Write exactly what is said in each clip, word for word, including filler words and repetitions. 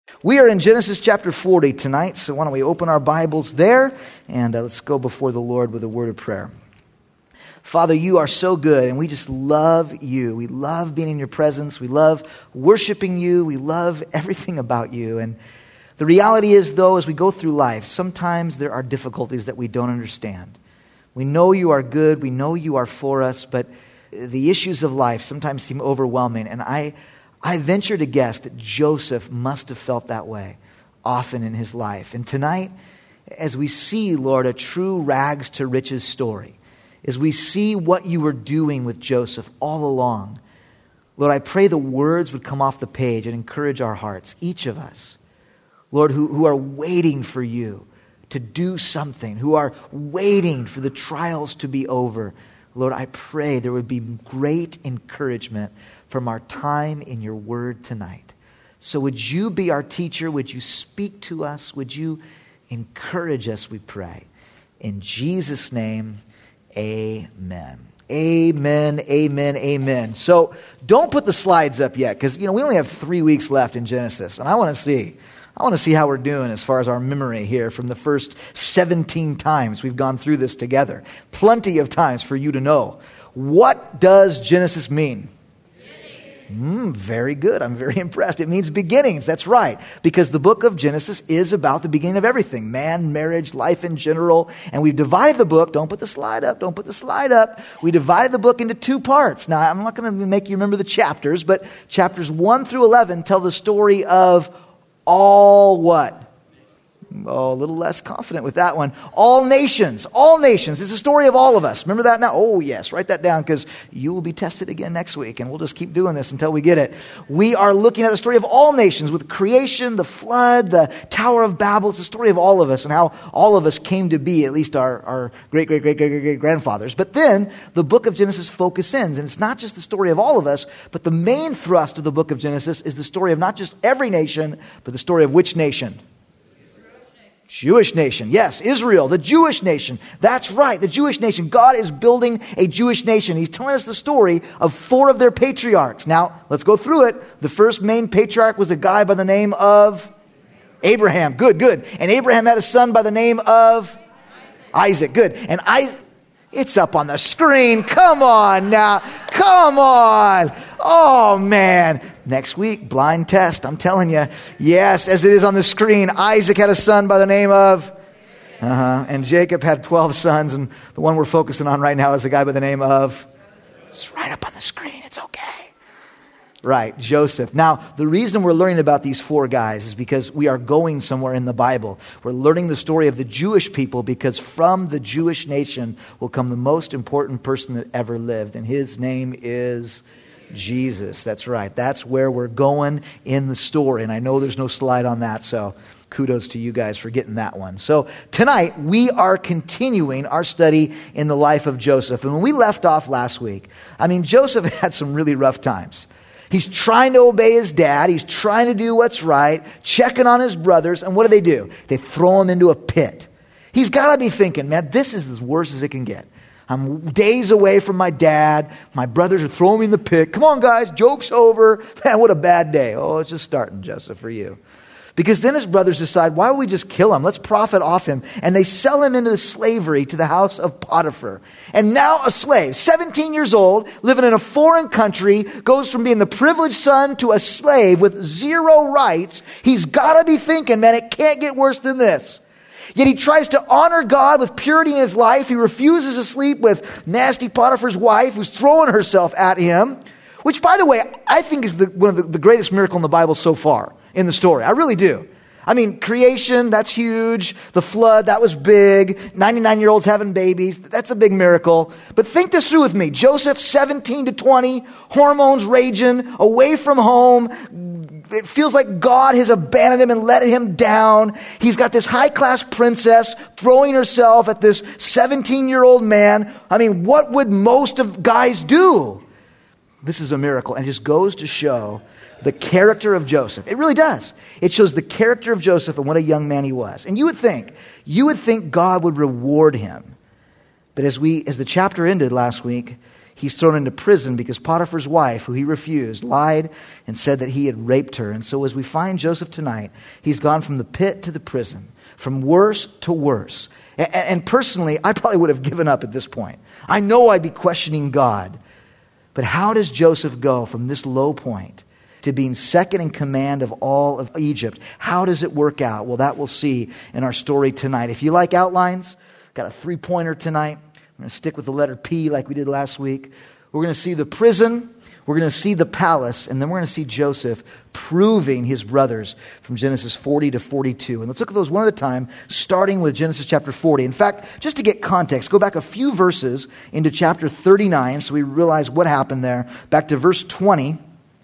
We are in Genesis chapter forty tonight, so why don't we open our Bibles there, and uh, let's go before the Lord with a word of prayer. Father, you are so good, and we just love you. We love being in your presence. We love worshiping you. We love everything about you. And the reality is, though, as we go through life, sometimes there are difficulties that we don't understand. We know you are good. We know you are for us, but the issues of life sometimes seem overwhelming, and I I venture to guess that Joseph must have felt that way often in his life. And tonight, as we see, Lord, a true rags to riches story, as we see what you were doing with Joseph all along, Lord, I pray the words would come off the page and encourage our hearts, each of us, Lord, who, who are waiting for you to do something, who are waiting for the trials to be over. Lord, I pray there would be great encouragement from our time in your word tonight. So would you be our teacher? Would you speak to us? Would you encourage us, we pray. In Jesus' name, amen. Amen, amen, amen. So don't put the slides up yet, because you know we only have three weeks left in Genesis, and I want to see. I want to see how we're doing as far as our memory here from the first seventeen times we've gone through this together. Plenty of times for you to know. What does Genesis mean? Mm, very good. I'm very impressed. It means beginnings. That's right. Because the book of Genesis is about the beginning of everything. Man, marriage, life in general. And we've divided the book. Don't put the slide up. Don't put the slide up. We divided the book into two parts. Now, I'm not going to make you remember the chapters, but chapters one through eleven tell the story of all what? Oh, a little less confident with that one. All nations. All nations. It's the story of all of us. Remember that now? Oh, yes. Write that down because you will be tested again next week, and we'll just keep doing this until we get it. We are looking at the story of all nations with creation, the flood, the Tower of Babel. It's the story of all of us and how all of us came to be, at least our, our great, great, great, great, great, great grandfathers. But then the book of Genesis focuses in, and it's not just the story of all of us, but the main thrust of the book of Genesis is the story of not just every nation, but the story of which nation? Jewish nation. Yes, Israel, the Jewish nation. That's right, the Jewish nation. God is building a Jewish nation. He's telling us the story of four of their patriarchs. Now, let's go through it. The first main patriarch was a guy by the name of Abraham. Good, good. And Abraham had a son by the name of Isaac. Good. And I, it's up on the screen. Come on now. Come on. Oh, man. Next week, blind test. I'm telling you. Yes, as it is on the screen, Isaac had a son by the name of... Uh-huh. And Jacob had twelve sons. And the one we're focusing on right now is a guy by the name of... It's right up on the screen. It's okay. Right, Joseph. Now, the reason we're learning about these four guys is because we are going somewhere in the Bible. We're learning the story of the Jewish people because from the Jewish nation will come the most important person that ever lived. And his name is Jesus. That's right. That's where we're going in the story. And I know there's no slide on that, so kudos to you guys for getting that one. So tonight, we are continuing our study in the life of Joseph. And when we left off last week, I mean, Joseph had some really rough times. He's trying to obey his dad. He's trying to do what's right, checking on his brothers. And what do they do? They throw him into a pit. He's got to be thinking, man, this is as worse as it can get. I'm days away from my dad. My brothers are throwing me in the pit. Come on, guys, joke's over. Man, what a bad day. Oh, it's just starting, Joseph, for you. Because then his brothers decide, why don't we just kill him? Let's profit off him. And they sell him into slavery to the house of Potiphar. And now a slave, seventeen years old, living in a foreign country, goes from being the privileged son to a slave with zero rights. He's got to be thinking, man, it can't get worse than this. Yet he tries to honor God with purity in his life. He refuses to sleep with nasty Potiphar's wife who's throwing herself at him. Which, by the way, I think is the, one of the, the greatest miracle in the Bible so far. In the story. I really do. I mean, creation, that's huge. The flood, that was big. ninety-nine-year-olds having babies, that's a big miracle. But think this through with me. Joseph, seventeen to twenty, hormones raging, away from home. It feels like God has abandoned him and let him down. He's got this high-class princess throwing herself at this seventeen-year-old man. I mean, what would most of guys do? This is a miracle. And it just goes to show the character of Joseph. It really does. It shows the character of Joseph and what a young man he was. And you would think, you would think God would reward him. But as we, as the chapter ended last week, he's thrown into prison because Potiphar's wife, who he refused, lied and said that he had raped her. And so as we find Joseph tonight, he's gone from the pit to the prison, from worse to worse. And, and personally, I probably would have given up at this point. I know I'd be questioning God. But how does Joseph go from this low point to being second in command of all of Egypt? How does it work out? Well, that we'll see in our story tonight. If you like outlines, got a three-pointer tonight. I'm going to stick with the letter P like we did last week. We're going to see the prison, we're going to see the palace, and then we're going to see Joseph proving his brothers from Genesis forty to forty-two. And let's look at those one at a time, starting with Genesis chapter forty. In fact, just to get context, go back a few verses into chapter thirty-nine so we realize what happened there. Back to verse twenty.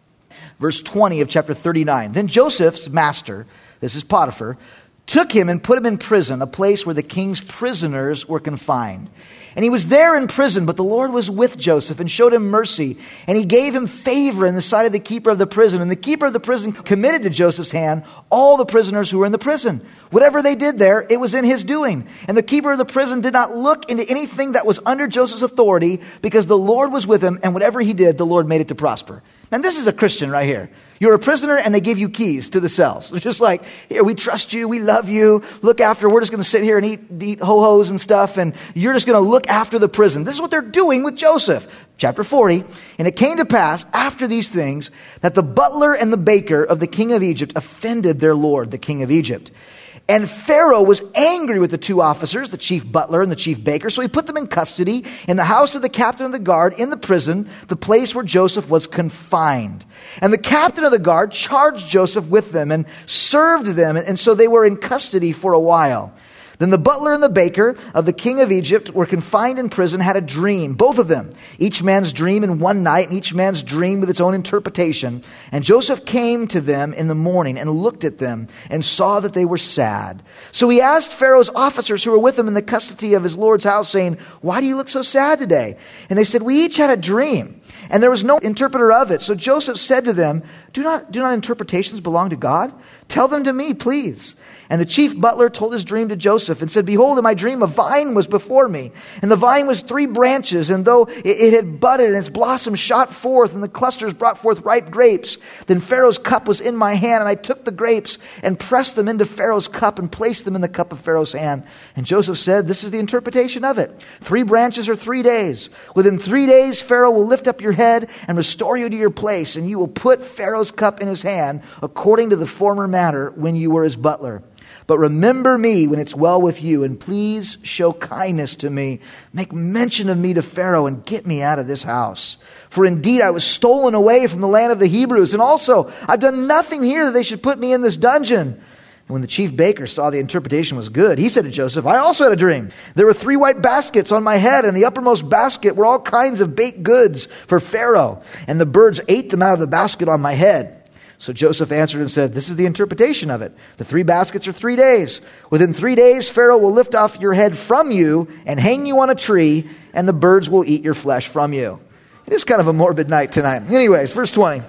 Verse twenty of chapter thirty-nine. Then Joseph's master, this is Potiphar, took him and put him in prison, a place where the king's prisoners were confined. And he was there in prison, but the Lord was with Joseph and showed him mercy. And he gave him favor in the sight of the keeper of the prison. And the keeper of the prison committed to Joseph's hand all the prisoners who were in the prison. Whatever they did there, it was in his doing. And the keeper of the prison did not look into anything that was under Joseph's authority, because the Lord was with him, and whatever he did, the Lord made it to prosper. And this is a Christian right here. You're a prisoner and they give you keys to the cells. They're just like, here, we trust you, we love you, look after, we're just going to sit here and eat, eat ho-hos and stuff, and you're just going to look after the prison. This is what they're doing with Joseph. Chapter forty, and it came to pass after these things that the butler and the baker of the king of Egypt offended their lord, the king of Egypt. And Pharaoh was angry with the two officers, the chief butler and the chief baker, so he put them in custody in the house of the captain of the guard in the prison, the place where Joseph was confined. And the captain of the guard charged Joseph with them and served them, and so they were in custody for a while. Then the butler and the baker of the king of Egypt were confined in prison, had a dream, both of them, each man's dream in one night, and each man's dream with its own interpretation. And Joseph came to them in the morning and looked at them and saw that they were sad. So he asked Pharaoh's officers who were with him in the custody of his lord's house, saying, "Why do you look so sad today?" And they said, "We each had a dream, and there was no interpreter of it." So Joseph said to them, Do not, do not interpretations belong to God? Tell them to me, please." And the chief butler told his dream to Joseph and said, "Behold, in my dream a vine was before me, and the vine was three branches, and though it, it had budded and its blossoms shot forth, and the clusters brought forth ripe grapes, then Pharaoh's cup was in my hand, and I took the grapes and pressed them into Pharaoh's cup and placed them in the cup of Pharaoh's hand." And Joseph said, "This is the interpretation of it. Three branches are three days. Within three days Pharaoh will lift up your head and restore you to your place, and you will put Pharaoh's cup in his hand according to the former matter when you were his butler. But remember me when it's well with you, and please show kindness to me. Make mention of me to Pharaoh and get me out of this house. For indeed I was stolen away from the land of the Hebrews, and also I've done nothing here that they should put me in this dungeon." And when the chief baker saw the interpretation was good, he said to Joseph, "I also had a dream. There were three white baskets on my head, and the uppermost basket were all kinds of baked goods for Pharaoh, and the birds ate them out of the basket on my head." So Joseph answered and said, "This is the interpretation of it. The three baskets are three days. Within three days, Pharaoh will lift off your head from you and hang you on a tree, and the birds will eat your flesh from you." It is kind of a morbid night tonight. Anyways, verse twenty.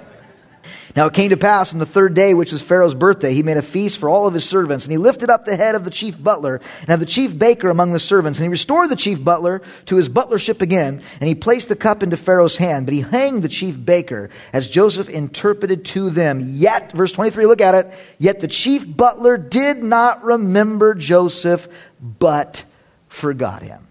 Now it came to pass on the third day, which was Pharaoh's birthday, he made a feast for all of his servants. And he lifted up the head of the chief butler and of the chief baker among the servants. And he restored the chief butler to his butlership again. And he placed the cup into Pharaoh's hand. But he hanged the chief baker, as Joseph interpreted to them. Yet, verse twenty-three, look at it. Yet the chief butler did not remember Joseph, but forgot him.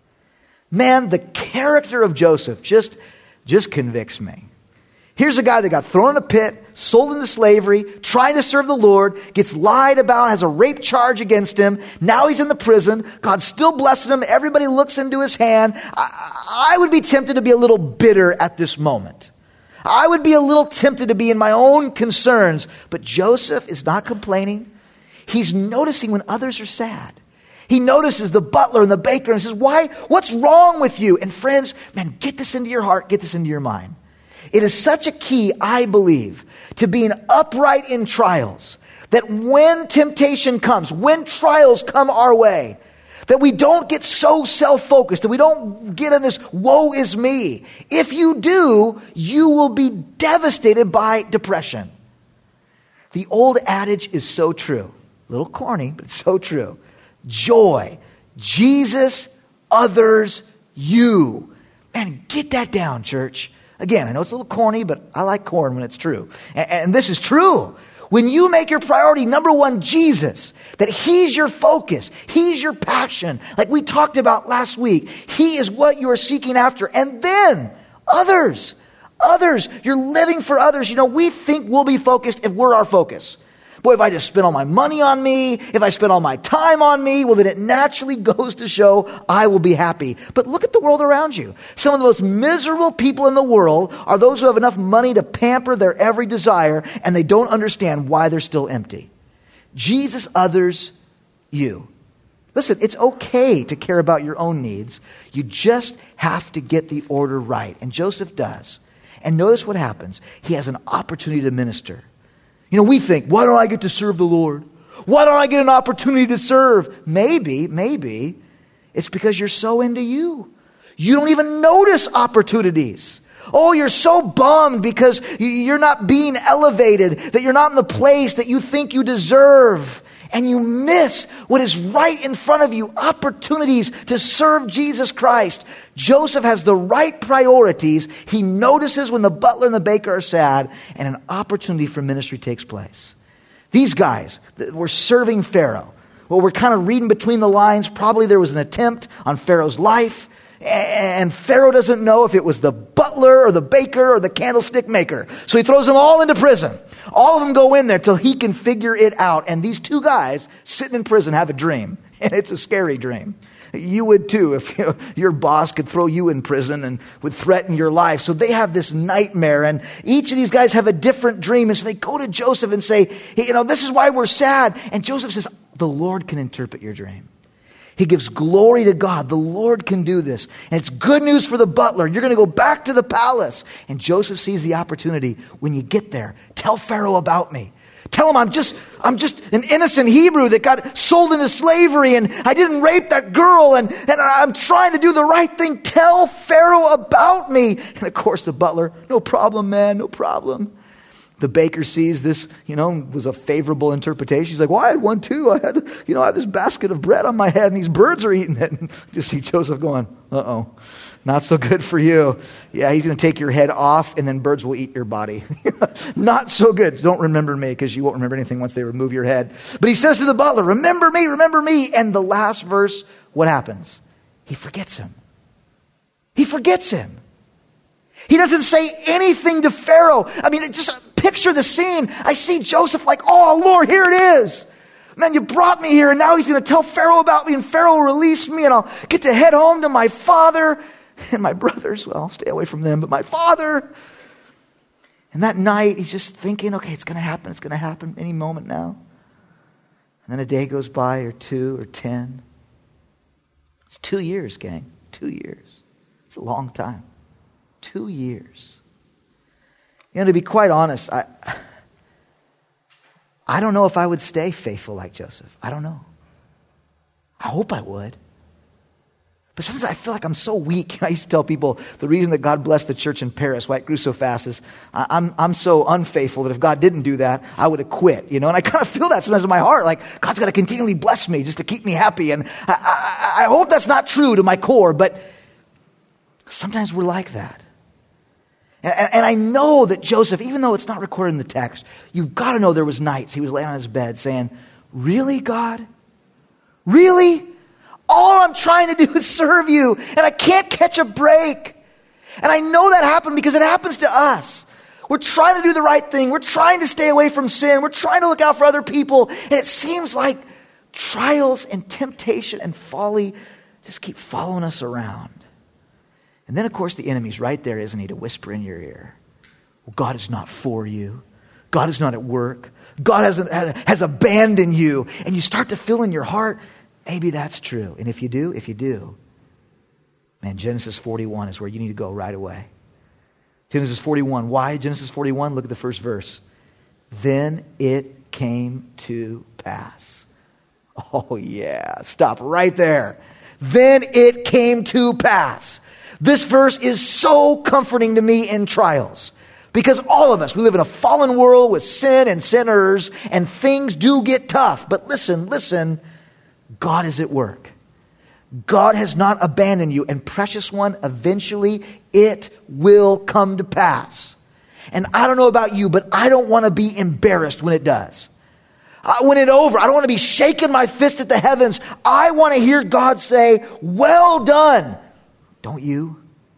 Man, the character of Joseph just, just convicts me. Here's a guy that got thrown in a pit, sold into slavery, trying to serve the Lord, gets lied about, has a rape charge against him. Now he's in the prison. God still blessing him. Everybody looks into his hand. I, I would be tempted to be a little bitter at this moment. I would be a little tempted to be in my own concerns. But Joseph is not complaining. He's noticing when others are sad. He notices the butler and the baker and says, "Why? What's wrong with you?" And friends, man, get this into your heart. Get this into your mind. It is such a key, I believe, to being upright in trials, that when temptation comes, when trials come our way, that we don't get so self-focused, that we don't get in this woe is me. If you do, you will be devastated by depression. The old adage is so true. A little corny, but it's so true. Joy, Jesus, others, you. Man, get that down, church. Again, I know it's a little corny, but I like corn when it's true. And, and this is true. When you make your priority, number one, Jesus, that he's your focus, he's your passion, like we talked about last week, he is what you are seeking after. And then others, others, you're living for others. You know, we think we'll be focused if we're our focus. Boy, if I just spend all my money on me, if I spend all my time on me, well, then it naturally goes to show I will be happy. But look at the world around you. Some of the most miserable people in the world are those who have enough money to pamper their every desire, and they don't understand why they're still empty. Jesus, others, you. Listen, it's okay to care about your own needs. You just have to get the order right. And Joseph does. And notice what happens. He has an opportunity to minister. You know, we think, why don't I get to serve the Lord? Why don't I get an opportunity to serve? Maybe, maybe it's because you're so into you. You don't even notice opportunities. Oh, you're so bummed because you're not being elevated, that you're not in the place that you think you deserve. And you miss what is right in front of you, opportunities to serve Jesus Christ. Joseph has the right priorities. He notices when the butler and the baker are sad, and an opportunity for ministry takes place. These guys were serving Pharaoh. Well, we're kind of reading between the lines. Probably there was an attempt on Pharaoh's life. And Pharaoh doesn't know if it was the butler or the baker or the candlestick maker. So he throws them all into prison. All of them go in there till he can figure it out. And these two guys sitting in prison have a dream. And it's a scary dream. You would too if you know, your boss could throw you in prison and would threaten your life. So they have this nightmare. And each of these guys have a different dream. And so they go to Joseph and say, hey, you know, this is why we're sad. And Joseph says, the Lord can interpret your dream. He gives glory to God. The Lord can do this. And it's good news for the butler. You're going to go back to the palace. And Joseph sees the opportunity. When you get there, tell Pharaoh about me. Tell him I'm just, I'm just an innocent Hebrew that got sold into slavery, and I didn't rape that girl, and, and I'm trying to do the right thing. Tell Pharaoh about me. And of course the butler, no problem, man, no problem. The baker sees this, you know, was a favorable interpretation. He's like, well, I had one too. I had, you know, I have this basket of bread on my head and these birds are eating it. And you see Joseph going, uh-oh, not so good for you. Yeah, he's going to take your head off and then birds will eat your body. Not so good. Don't remember me because you won't remember anything once they remove your head. But he says to the butler, remember me, remember me. And the last verse, what happens? He forgets him. He forgets him. He doesn't say anything to Pharaoh. I mean, just picture the scene. I see Joseph like, oh, Lord, here it is. Man, you brought me here, and now he's going to tell Pharaoh about me, and Pharaoh will release me, and I'll get to head home to my father and my brothers. Well, I'll stay away from them, but my father. And that night, he's just thinking, okay, it's going to happen. It's going to happen any moment now. And then a day goes by, or two, or ten. It's two years, gang. Two years. It's a long time. Two years. You know, to be quite honest, I I don't know if I would stay faithful like Joseph. I don't know. I hope I would. But sometimes I feel like I'm so weak. I used to tell people the reason that God blessed the church in Paris, why it grew so fast, is I'm I'm so unfaithful that if God didn't do that, I would have quit. You know, and I kind of feel that sometimes in my heart, like God's got to continually bless me just to keep me happy. And I, I, I hope that's not true to my core, but sometimes we're like that. And, and I know that Joseph, even though it's not recorded in the text, you've got to know there was nights he was laying on his bed saying, really, God? Really? All I'm trying to do is serve you, and I can't catch a break. And I know that happened because it happens to us. We're trying to do the right thing. We're trying to stay away from sin. We're trying to look out for other people. And it seems like trials and temptation and folly just keep following us around. And then, of course, the enemy's right there, isn't he, to whisper in your ear. Well, God is not for you. God is not at work. God has, has abandoned you. And you start to feel in your heart, maybe that's true. And if you do, if you do, man, Genesis forty-one is where you need to go right away. Genesis forty-one. Why Genesis forty-one? Look at the first verse. Then it came to pass. Oh, yeah. Stop right there. Then it came to pass. This verse is so comforting to me in trials. Because all of us, we live in a fallen world with sin and sinners, and things do get tough. But listen, listen, God is at work. God has not abandoned you. And precious one, eventually it will come to pass. And I don't know about you, but I don't want to be embarrassed when it does. Uh, when it's over, I don't want to be shaking my fist at the heavens. I want to hear God say, well done. Don't you?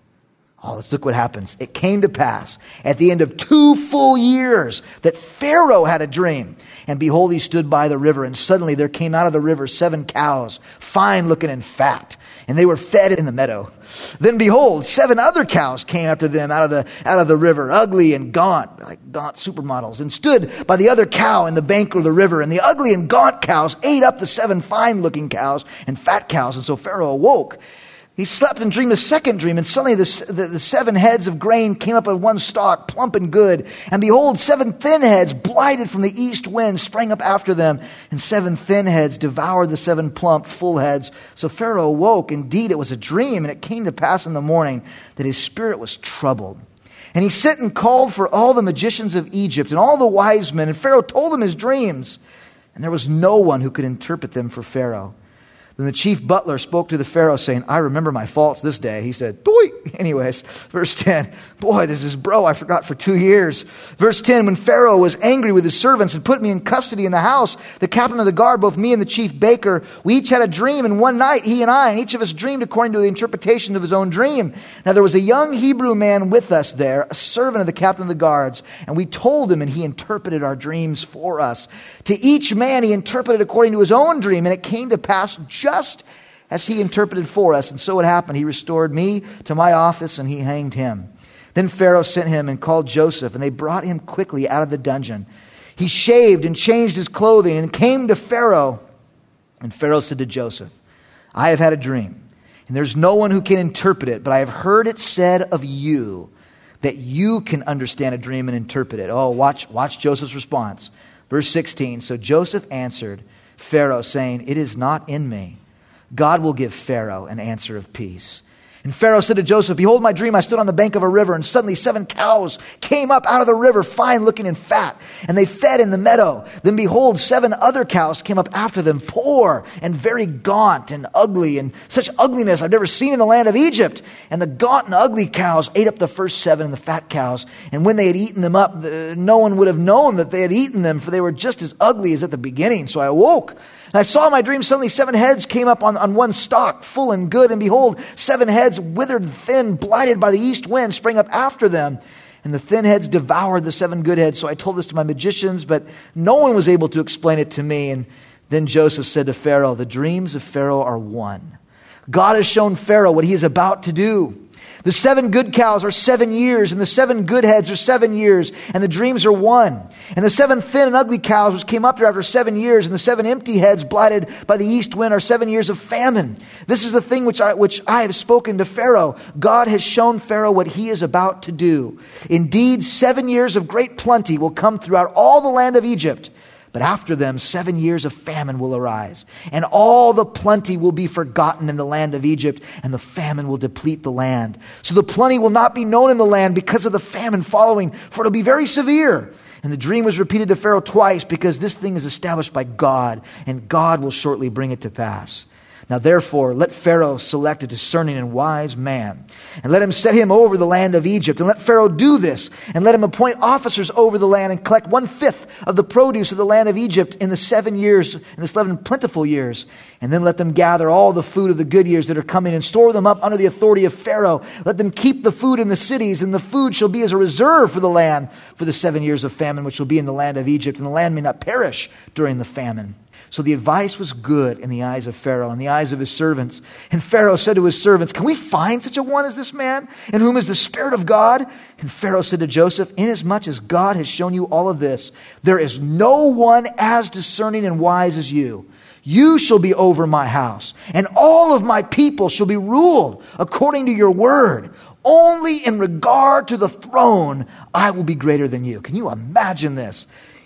Oh, let's look what happens. It came to pass at the end of two full years that Pharaoh had a dream. And behold, he stood by the river, and suddenly there came out of the river seven cows, fine looking and fat, and they were fed in the meadow. Then behold, seven other cows came after them out of the out of the river, ugly and gaunt, like gaunt supermodels, and stood by the other cow in the bank of the river. And the ugly and gaunt cows ate up the seven fine looking cows and fat cows. And so Pharaoh awoke. He slept and dreamed a second dream, and suddenly the, the, the seven heads of grain came up on one stalk, plump and good. And behold, seven thin heads, blighted from the east wind, sprang up after them. And seven thin heads devoured the seven plump, full heads. So Pharaoh awoke. Indeed, it was a dream, and it came to pass in the morning that his spirit was troubled. And he sent and called for all the magicians of Egypt and all the wise men. And Pharaoh told them his dreams. And there was no one who could interpret them for Pharaoh. Then the chief butler spoke to the Pharaoh, saying, I remember my faults this day. He said, Doi. Anyways, verse ten, boy, this is bro I forgot for two years. Verse ten, when Pharaoh was angry with his servants and put me in custody in the house, the captain of the guard, both me and the chief baker, we each had a dream in one night, he and I, and each of us dreamed according to the interpretation of his own dream. Now there was a young Hebrew man with us there, a servant of the captain of the guards, and we told him, and he interpreted our dreams for us. To each man he interpreted according to his own dream, and it came to pass just as he interpreted for us. And so it happened. He restored me to my office, and he hanged him. Then Pharaoh sent him and called Joseph, and they brought him quickly out of the dungeon. He shaved and changed his clothing and came to Pharaoh. And Pharaoh said to Joseph, I have had a dream, and there's no one who can interpret it, but I have heard it said of you that you can understand a dream and interpret it. Oh, watch, watch Joseph's response. Verse sixteen, so Joseph answered Pharaoh, saying, it is not in me. God will give Pharaoh an answer of peace. And Pharaoh said to Joseph, behold, my dream, I stood on the bank of a river, and suddenly seven cows came up out of the river, fine looking and fat, and they fed in the meadow. Then behold, seven other cows came up after them, poor and very gaunt and ugly, and such ugliness I've never seen in the land of Egypt. And the gaunt and ugly cows ate up the first seven and the fat cows. And when they had eaten them up, no one would have known that they had eaten them, for they were just as ugly as at the beginning. So I awoke. And I saw in my dream suddenly seven heads came up on, on one stalk, full and good. And behold, seven heads, withered, thin, blighted by the east wind, sprang up after them. And the thin heads devoured the seven good heads. So I told this to my magicians, but no one was able to explain it to me. And then Joseph said to Pharaoh, the dreams of Pharaoh are one. God has shown Pharaoh what he is about to do. The seven good cows are seven years, and the seven good heads are seven years, and the dreams are one. And the seven thin and ugly cows which came up here after seven years, and the seven empty heads blighted by the east wind are seven years of famine. This is the thing which I, which I have spoken to Pharaoh. God has shown Pharaoh what he is about to do. Indeed, seven years of great plenty will come throughout all the land of Egypt. But after them, seven years of famine will arise, and all the plenty will be forgotten in the land of Egypt, and the famine will deplete the land. So the plenty will not be known in the land because of the famine following, for it will be very severe. And the dream was repeated to Pharaoh twice, because this thing is established by God, and God will shortly bring it to pass. Now therefore, let Pharaoh select a discerning and wise man, and let him set him over the land of Egypt. And let Pharaoh do this, and let him appoint officers over the land, and collect one-fifth of the produce of the land of Egypt in the seven years, in the seven plentiful years. And then let them gather all the food of the good years that are coming, and store them up under the authority of Pharaoh. Let them keep the food in the cities, and the food shall be as a reserve for the land for the seven years of famine which will be in the land of Egypt, and the land may not perish during the famine. So the advice was good in the eyes of Pharaoh, in the eyes of his servants. And Pharaoh said to his servants, can we find such a one as this man, in whom is the Spirit of God? And Pharaoh said to Joseph, inasmuch as God has shown you all of this, there is no one as discerning and wise as you. You shall be over my house, and all of my people shall be ruled according to your word. Only in regard to the throne, I will be greater than you. Can you imagine this?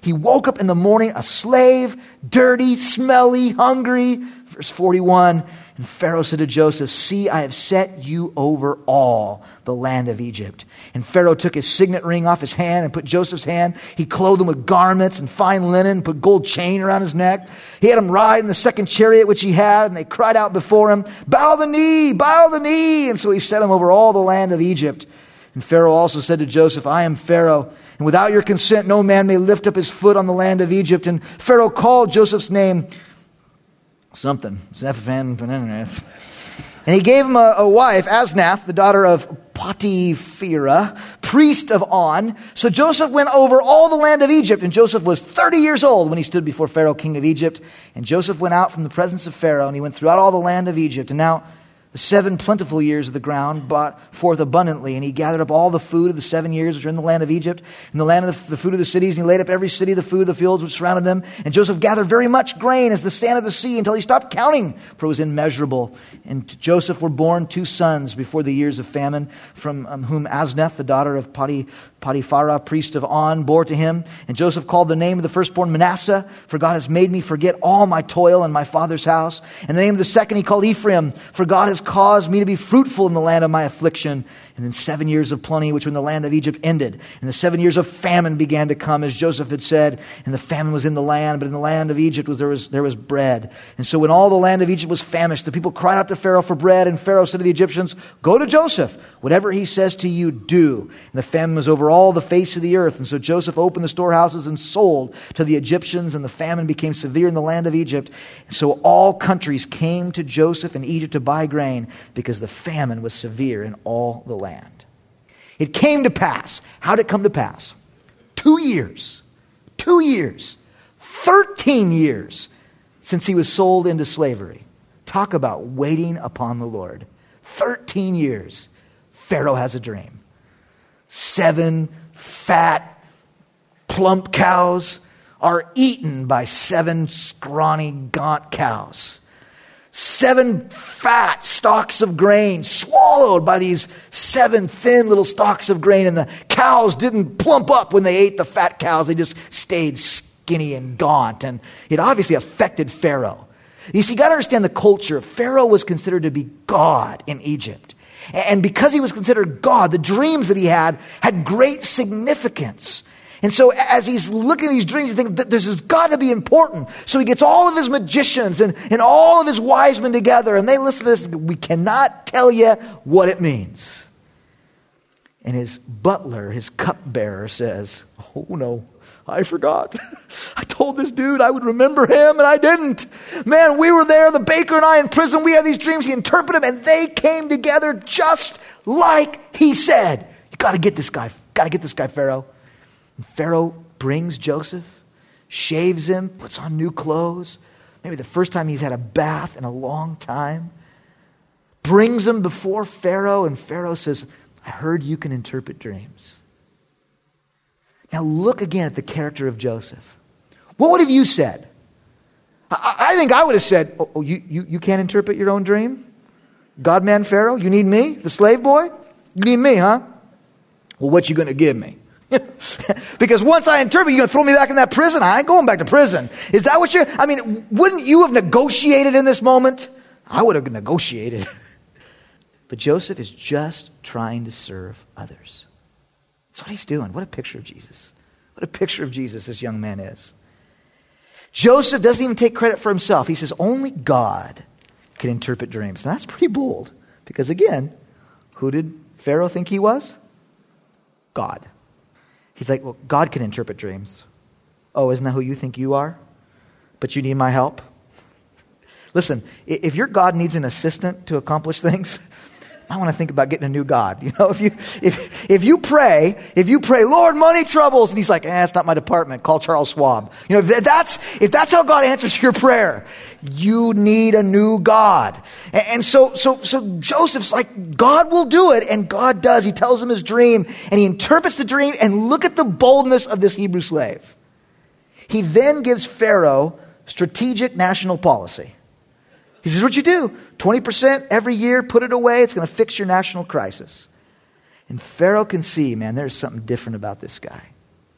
He woke up in the morning a slave, dirty, smelly, hungry. Verse forty-one, and Pharaoh said to Joseph, see, I have set you over all the land of Egypt. And Pharaoh took his signet ring off his hand and put Joseph's hand. He clothed him with garments and fine linen, put gold chain around his neck. He had him ride in the second chariot which he had, and they cried out before him, bow the knee, bow the knee. And so he set him over all the land of Egypt. And Pharaoh also said to Joseph, I am Pharaoh, and without your consent no man may lift up his foot on the land of Egypt. And Pharaoh called Joseph's name something, Zephaphan. And he gave him a, a wife, Asnath, the daughter of Potiphera, priest of On. So Joseph went over all the land of Egypt, and Joseph was thirty years old when he stood before Pharaoh, king of Egypt. And Joseph went out from the presence of Pharaoh, and he went throughout all the land of Egypt. And now the seven plentiful years of the ground brought forth abundantly, and he gathered up all the food of the seven years which were in the land of Egypt, and the land of the, the food of the cities, and he laid up every city the food of the fields which surrounded them. And Joseph gathered very much grain as the sand of the sea until he stopped counting, for it was immeasurable. And to Joseph were born two sons before the years of famine, from um, whom Asnath, the daughter of Poti, Potiphera, priest of On, bore to him. And Joseph called the name of the firstborn Manasseh, for God has made me forget all my toil in my father's house. And the name of the second he called Ephraim, for God has caused me to be fruitful in the land of my affliction. And then seven years of plenty, which were in the land of Egypt, ended. And the seven years of famine began to come, as Joseph had said. And the famine was in the land, but in the land of Egypt was, there, was, there was bread. And so when all the land of Egypt was famished, the people cried out to Pharaoh for bread. And Pharaoh said to the Egyptians, go to Joseph. Whatever he says to you, do. And the famine was over all the face of the earth. And so Joseph opened the storehouses and sold to the Egyptians. And the famine became severe in the land of Egypt. And so all countries came to Joseph in Egypt to buy grain, because the famine was severe in all the land. It came to pass. How did it come to pass? Two years. Two years. Thirteen years since he was sold into slavery. Talk about waiting upon the Lord. Thirteen years. Pharaoh has a dream. Seven fat, plump cows are eaten by seven scrawny, gaunt cows. Seven fat stalks of grain swallowed by these seven thin little stalks of grain. And the cows didn't plump up when they ate the fat cows. They just stayed skinny and gaunt. And it obviously affected Pharaoh. You see, you got to understand the culture. Pharaoh was considered to be God in Egypt. And because he was considered God, the dreams that he had had great significance. And so as he's looking at these dreams, he thinks that this has got to be important. So he gets all of his magicians and, and all of his wise men together, and they listen to this. We cannot tell you what it means. And his butler, his cupbearer, says, oh no, I forgot. I told this dude I would remember him, and I didn't. Man, we were there, the baker and I in prison. We had these dreams. He interpreted them, and they came together just like he said. You got to get this guy. Got to get this guy, Pharaoh. And Pharaoh brings Joseph, shaves him, puts on new clothes. Maybe the first time he's had a bath in a long time. Brings him before Pharaoh, and Pharaoh says, I heard you can interpret dreams. Now look again at the character of Joseph. What would have you said? I, I think I would have said, oh, oh you, you, you can't interpret your own dream? God-man Pharaoh, you need me, the slave boy? You need me, huh? Well, what you going to give me? Because once I interpret, you're going to throw me back in that prison? I ain't going back to prison. Is that what you're... I mean, wouldn't you have negotiated in this moment? I would have negotiated. But Joseph is just trying to serve others. That's what he's doing. What a picture of Jesus. What a picture of Jesus this young man is. Joseph doesn't even take credit for himself. He says, only God can interpret dreams. And that's pretty bold. Because again, who did Pharaoh think he was? God. He's like, well, God can interpret dreams. Oh, isn't that who you think you are? But you need my help? Listen, if your God needs an assistant to accomplish things, I want to think about getting a new God. You know, if you if if you pray, if you pray, Lord, money troubles, and he's like, eh, it's not my department. Call Charles Schwab. You know, if that's if that's how God answers your prayer, you need a new God. And, and so so so Joseph's like, God will do it, and God does. He tells him his dream, and he interprets the dream, and look at the boldness of this Hebrew slave. He then gives Pharaoh strategic national policy. He says, what you do, twenty percent every year, put it away. It's going to fix your national crisis. And Pharaoh can see, man, there's something different about this guy.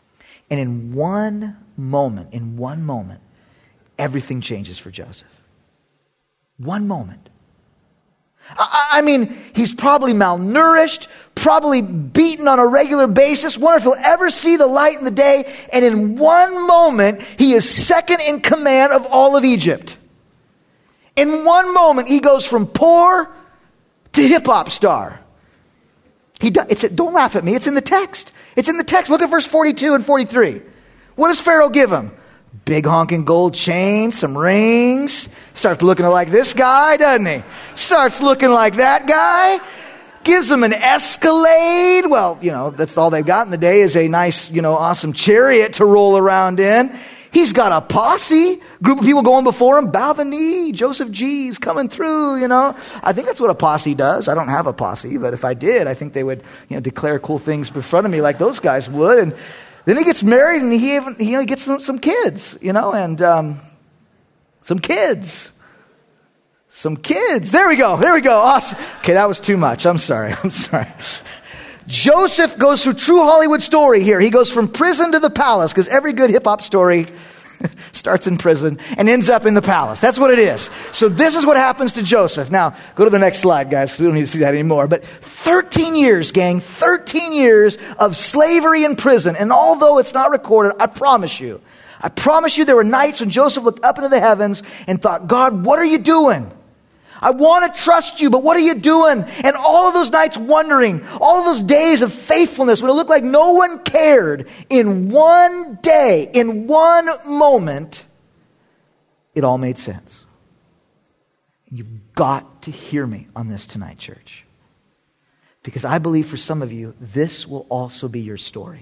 And in one moment, in one moment, everything changes for Joseph. One moment. I, I mean, he's probably malnourished, probably beaten on a regular basis, wonder if he'll ever see the light in the day. And in one moment, he is second in command of all of Egypt. In one moment, he goes from poor to hip-hop star. He do, it's, don't laugh at me. It's in the text. It's in the text. Look at verse forty-two and forty-three. What does Pharaoh give him? Big honking gold chain, some rings. Starts looking like this guy, doesn't he? Starts looking like that guy. Gives him an Escalade. Well, you know, that's all they've got in the day is a nice, you know, awesome chariot to roll around in. He's got a posse, group of people going before him. Bow the knee, Joseph G's coming through, you know. I think that's what a posse does. I don't have a posse, but if I did, I think they would, you know, declare cool things in front of me like those guys would. And then he gets married and he even, you know, he gets some, some kids, you know, and um, some kids. Some kids. There we go. There we go. Awesome. Okay, that was too much. I'm sorry. I'm sorry. Joseph goes through true Hollywood story here. He goes from prison to the palace because every good hip-hop story starts in prison and ends up in the palace. That's what it is. So this is what happens to Joseph. Now, go to the next slide, guys, because we don't need to see that anymore. But thirteen years, gang, thirteen years of slavery in prison. And although it's not recorded, I promise you, I promise you there were nights when Joseph looked up into the heavens and thought, God, what are you doing? I want to trust you, but what are you doing? And all of those nights wondering, all of those days of faithfulness when it looked like no one cared, in one day, in one moment, it all made sense. You've got to hear me on this tonight, church. Because I believe for some of you, this will also be your story.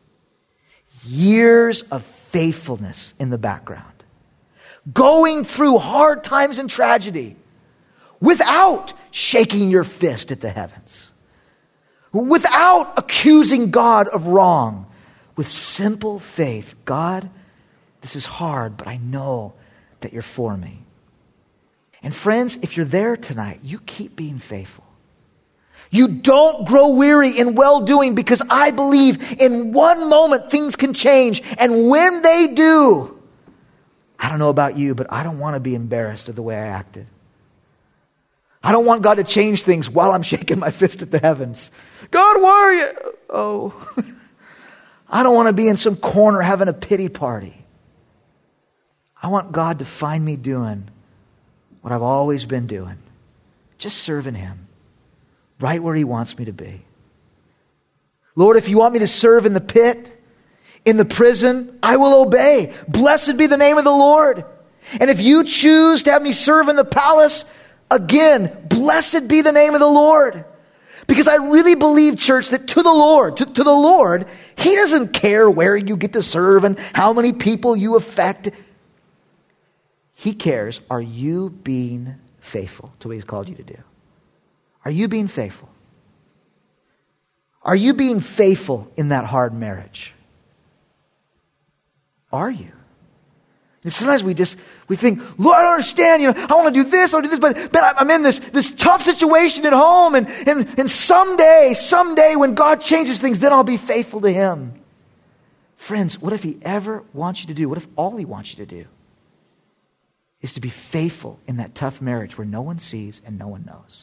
Years of faithfulness in the background. Going through hard times and tragedy. Without shaking your fist at the heavens. Without accusing God of wrong. With simple faith. God, this is hard, but I know that you're for me. And friends, if you're there tonight, you keep being faithful. You don't grow weary in well-doing because I believe in one moment things can change. And when they do, I don't know about you, but I don't want to be embarrassed of the way I acted. I don't want God to change things while I'm shaking my fist at the heavens. God, where are you? Oh, I don't want to be in some corner having a pity party. I want God to find me doing what I've always been doing. Just serving Him. Right where He wants me to be. Lord, if you want me to serve in the pit, in the prison, I will obey. Blessed be the name of the Lord. And if you choose to have me serve in the palace, again, blessed be the name of the Lord. Because I really believe, church, that to the Lord, to, to the Lord, He doesn't care where you get to serve and how many people you affect. He cares, are you being faithful to what He's called you to do? Are you being faithful? Are you being faithful in that hard marriage? Are you? And sometimes we just, we think, Lord, I don't understand, you know, I want to do this, I want to do this, but, but I'm in this, this tough situation at home, and, and, and someday, someday when God changes things, then I'll be faithful to Him. Friends, what if He ever wants you to do, what if all He wants you to do is to be faithful in that tough marriage where no one sees and no one knows?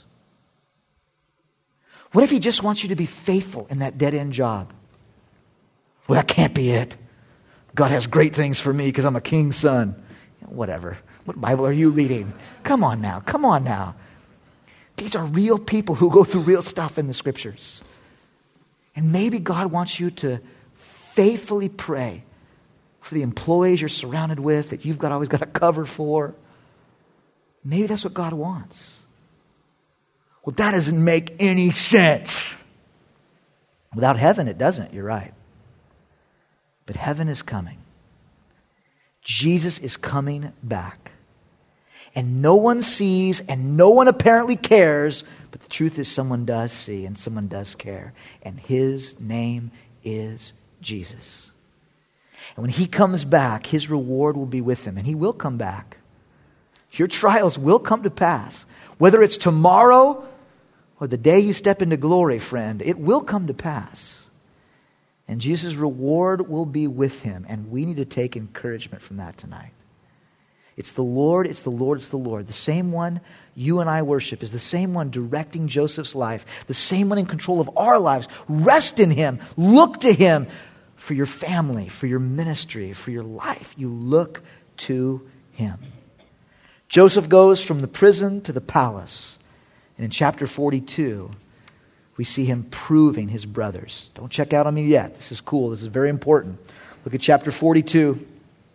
What if He just wants you to be faithful in that dead-end job? Well, that can't be it. God has great things for me because I'm a king's son. Whatever. What Bible are you reading? Come on now. Come on now. These are real people who go through real stuff in the scriptures. And maybe God wants you to faithfully pray for the employees you're surrounded with that you've got always got a cover for. Maybe that's what God wants. Well, that doesn't make any sense. Without heaven, it doesn't. You're right. But heaven is coming. Jesus is coming back. And no one sees and no one apparently cares. But the truth is someone does see and someone does care. And His name is Jesus. And when He comes back, His reward will be with Him. And He will come back. Your trials will come to pass. Whether it's tomorrow or the day you step into glory, friend, it will come to pass. And Jesus' reward will be with him. And we need to take encouragement from that tonight. It's the Lord, it's the Lord, it's the Lord. The same one you and I worship is the same one directing Joseph's life. The same one in control of our lives. Rest in him. Look to him for your family, for your ministry, for your life. You look to him. Joseph goes from the prison to the palace. And in chapter forty-two, we see him proving his brothers. Don't check out on me yet. This is cool. This is very important. Look at chapter forty-two.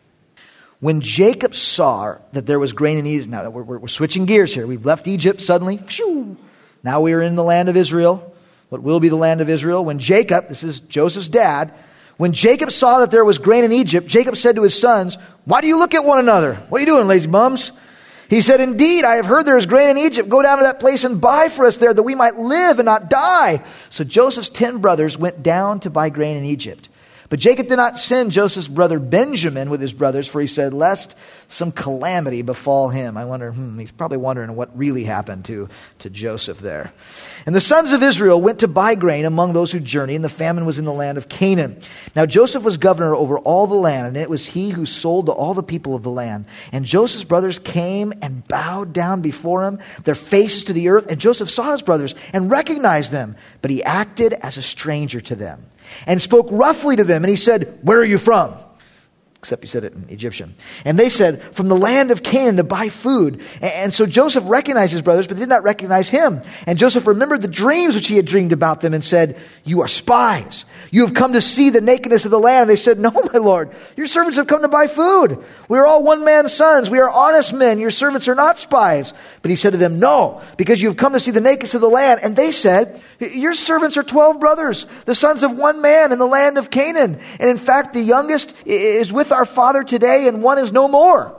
When Jacob saw that there was grain in Egypt, now we're, we're switching gears here. We've left Egypt suddenly. Phew, now we are in the land of Israel, what will be the land of Israel. When Jacob, this is Joseph's dad, when Jacob saw that there was grain in Egypt, Jacob said to his sons, "Why do you look at one another? What are you doing, lazy bums?" He said, "Indeed, I have heard there is grain in Egypt. Go down to that place and buy for us there, that we might live and not die." So Joseph's ten brothers went down to buy grain in Egypt. But Jacob did not send Joseph's brother Benjamin with his brothers, for he said, lest some calamity befall him. I wonder, hmm, he's probably wondering what really happened to, to Joseph there. And the sons of Israel went to buy grain among those who journeyed, and the famine was in the land of Canaan. Now Joseph was governor over all the land, and it was he who sold to all the people of the land. And Joseph's brothers came and bowed down before him, their faces to the earth. And Joseph saw his brothers and recognized them, but he acted as a stranger to them and spoke roughly to them. And he said, "Where are you from?" Except he said it in Egyptian. And they said, "From the land of Canaan to buy food." And so Joseph recognized his brothers, but did not recognize him. And Joseph remembered the dreams which he had dreamed about them and said, "You are spies. You have come to see the nakedness of the land." And they said, "No, my lord, your servants have come to buy food. We are all one man's sons. We are honest men. Your servants are not spies." But he said to them, "No, because you have come to see the nakedness of the land." And they said, "Your servants are twelve brothers, the sons of one man in the land of Canaan. And in fact, the youngest is with our father today, and one is no more."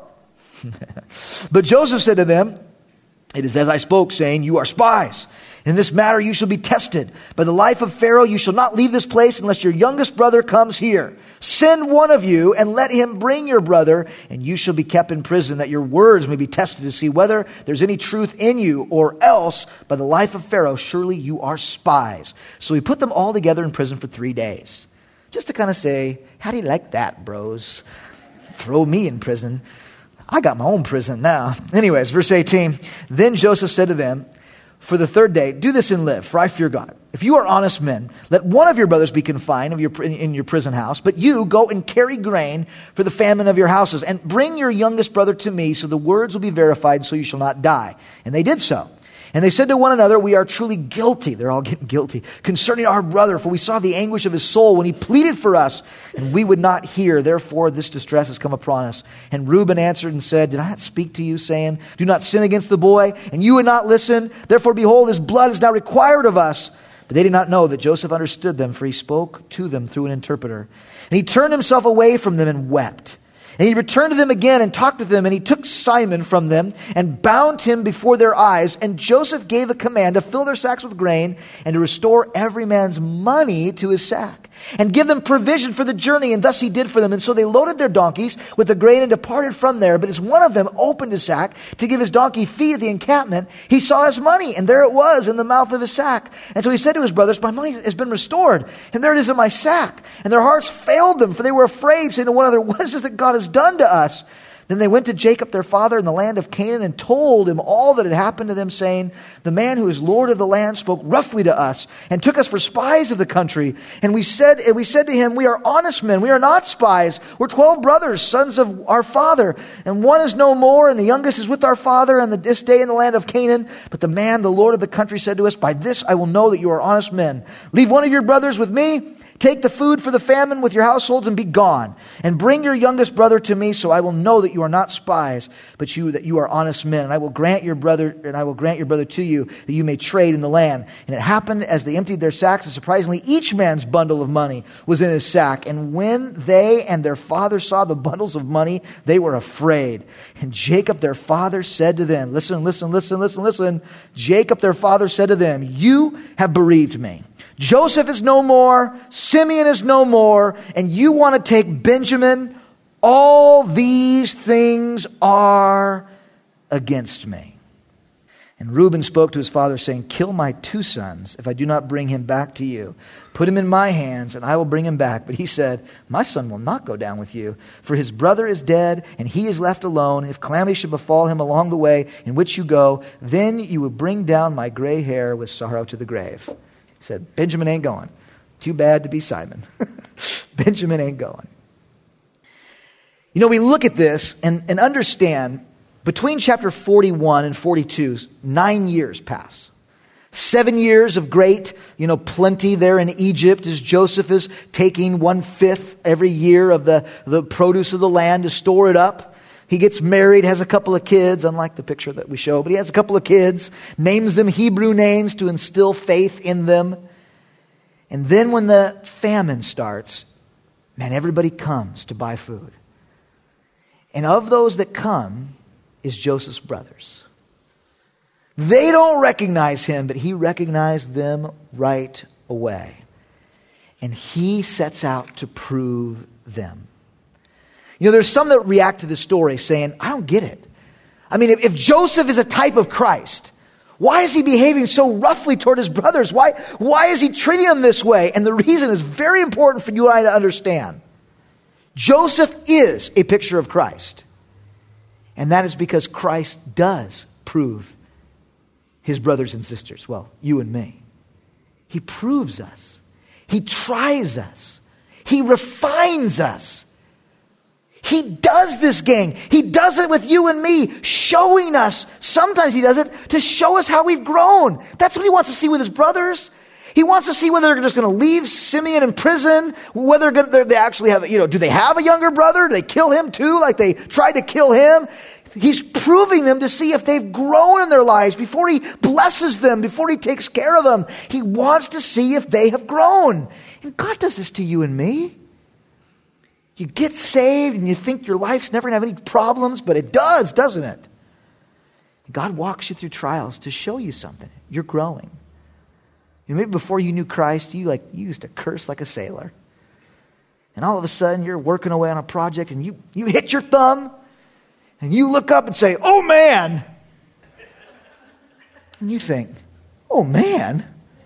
But Joseph said to them, "It is as I spoke, saying, you are spies. In this matter you shall be tested. By the life of Pharaoh you shall not leave this place unless your youngest brother comes here. Send one of you and let him bring your brother, and you shall be kept in prison, that your words may be tested to see whether there's any truth in you, or else by the life of Pharaoh surely you are spies." So he put them all together in prison for three days. Just to kind of say, how do you like that, bros? Throw me in prison. I got my own prison now. Anyways, verse eighteen. Then Joseph said to them, "For the third day, do this and live, for I fear God. If you are honest men, let one of your brothers be confined of your, in your prison house, but you go and carry grain for the famine of your houses, and bring your youngest brother to me, so the words will be verified, so you shall not die." And they did so. And they said to one another, "We are truly guilty." They're all getting guilty. "Concerning our brother, for we saw the anguish of his soul when he pleaded for us, and we would not hear. Therefore this distress has come upon us." And Reuben answered and said, "Did I not speak to you, saying, do not sin against the boy? And you would not listen. Therefore, behold, his blood is now required of us." But they did not know that Joseph understood them, for he spoke to them through an interpreter. And he turned himself away from them and wept. And he returned to them again and talked with them, and he took Simon from them and bound him before their eyes. And Joseph gave a command to fill their sacks with grain and to restore every man's money to his sack, and give them provision for the journey. And thus he did for them. And so they loaded their donkeys with the grain and departed from there. But as one of them opened his sack to give his donkey feed at the encampment, he saw his money, and there it was in the mouth of his sack. And so he said to his brothers, "My money has been restored, and there it is in my sack." And their hearts failed them, for they were afraid, saying to one another, "What is this that God has done to us?" Then they went to Jacob their father in the land of Canaan and told him all that had happened to them, saying, "The man who is Lord of the land spoke roughly to us and took us for spies of the country. And we said, and we said to him, we are honest men. We are not spies. We're twelve brothers, sons of our father. And one is no more, and the youngest is with our father, and this day in the land of Canaan. But the man, the Lord of the country, said to us, by this I will know that you are honest men. Leave one of your brothers with me. Take the food for the famine with your households and be gone. And bring your youngest brother to me, so I will know that you are not spies, but you that you are honest men. And I will grant your brother, and I will grant your brother to you, that you may trade in the land." And it happened as they emptied their sacks, and surprisingly each man's bundle of money was in his sack. And when they and their father saw the bundles of money, they were afraid. And Jacob their father said to them, listen, listen, listen, listen, listen. Jacob their father said to them, "You have bereaved me. Joseph is no more, Simeon is no more, and you want to take Benjamin? All these things are against me." And Reuben spoke to his father, saying, kill my two sons if I do not bring him back to you. Put him in my hands, and I will bring him back. But he said, my son will not go down with you, for his brother is dead, and he is left alone. If calamity should befall him along the way in which you go, then you will bring down my gray hair with sorrow to the grave. He said, Benjamin ain't going. Too bad to be Simon. Benjamin ain't going. You know, we look at this and, and understand between chapter forty-one and forty-two, nine years pass. Seven years of great, you know, plenty there in Egypt as Joseph is taking one-fifth every year of the, the produce of the land to store it up. He gets married, has a couple of kids, unlike the picture that we show, but he has a couple of kids, names them Hebrew names to instill faith in them. And then when the famine starts, man, everybody comes to buy food. And of those that come is Joseph's brothers. They don't recognize him, but he recognized them right away. And he sets out to prove them. You know, there's some that react to this story saying, I don't get it. I mean, if, if Joseph is a type of Christ, why is he behaving so roughly toward his brothers? Why, why is he treating them this way? And the reason is very important for you and I to understand. Joseph is a picture of Christ. And that is because Christ does prove his brothers and sisters. Well, you and me. He proves us. He tries us. He refines us. He does this, gang. He does it with you and me, showing us. Sometimes he does it to show us how we've grown. That's what he wants to see with his brothers. He wants to see whether they're just going to leave Simeon in prison, whether they actually have, you know, do they have a younger brother? Do they kill him too, like they tried to kill him? He's proving them to see if they've grown in their lives before he blesses them, before he takes care of them. He wants to see if they have grown. And God does this to you and me. You get saved and you think your life's never going to have any problems, but it does, doesn't it? God walks you through trials to show you something. You're growing. You know, maybe before you knew Christ, you like you used to curse like a sailor. And all of a sudden, you're working away on a project and you, you hit your thumb and you look up and say, oh man. And you think, oh man.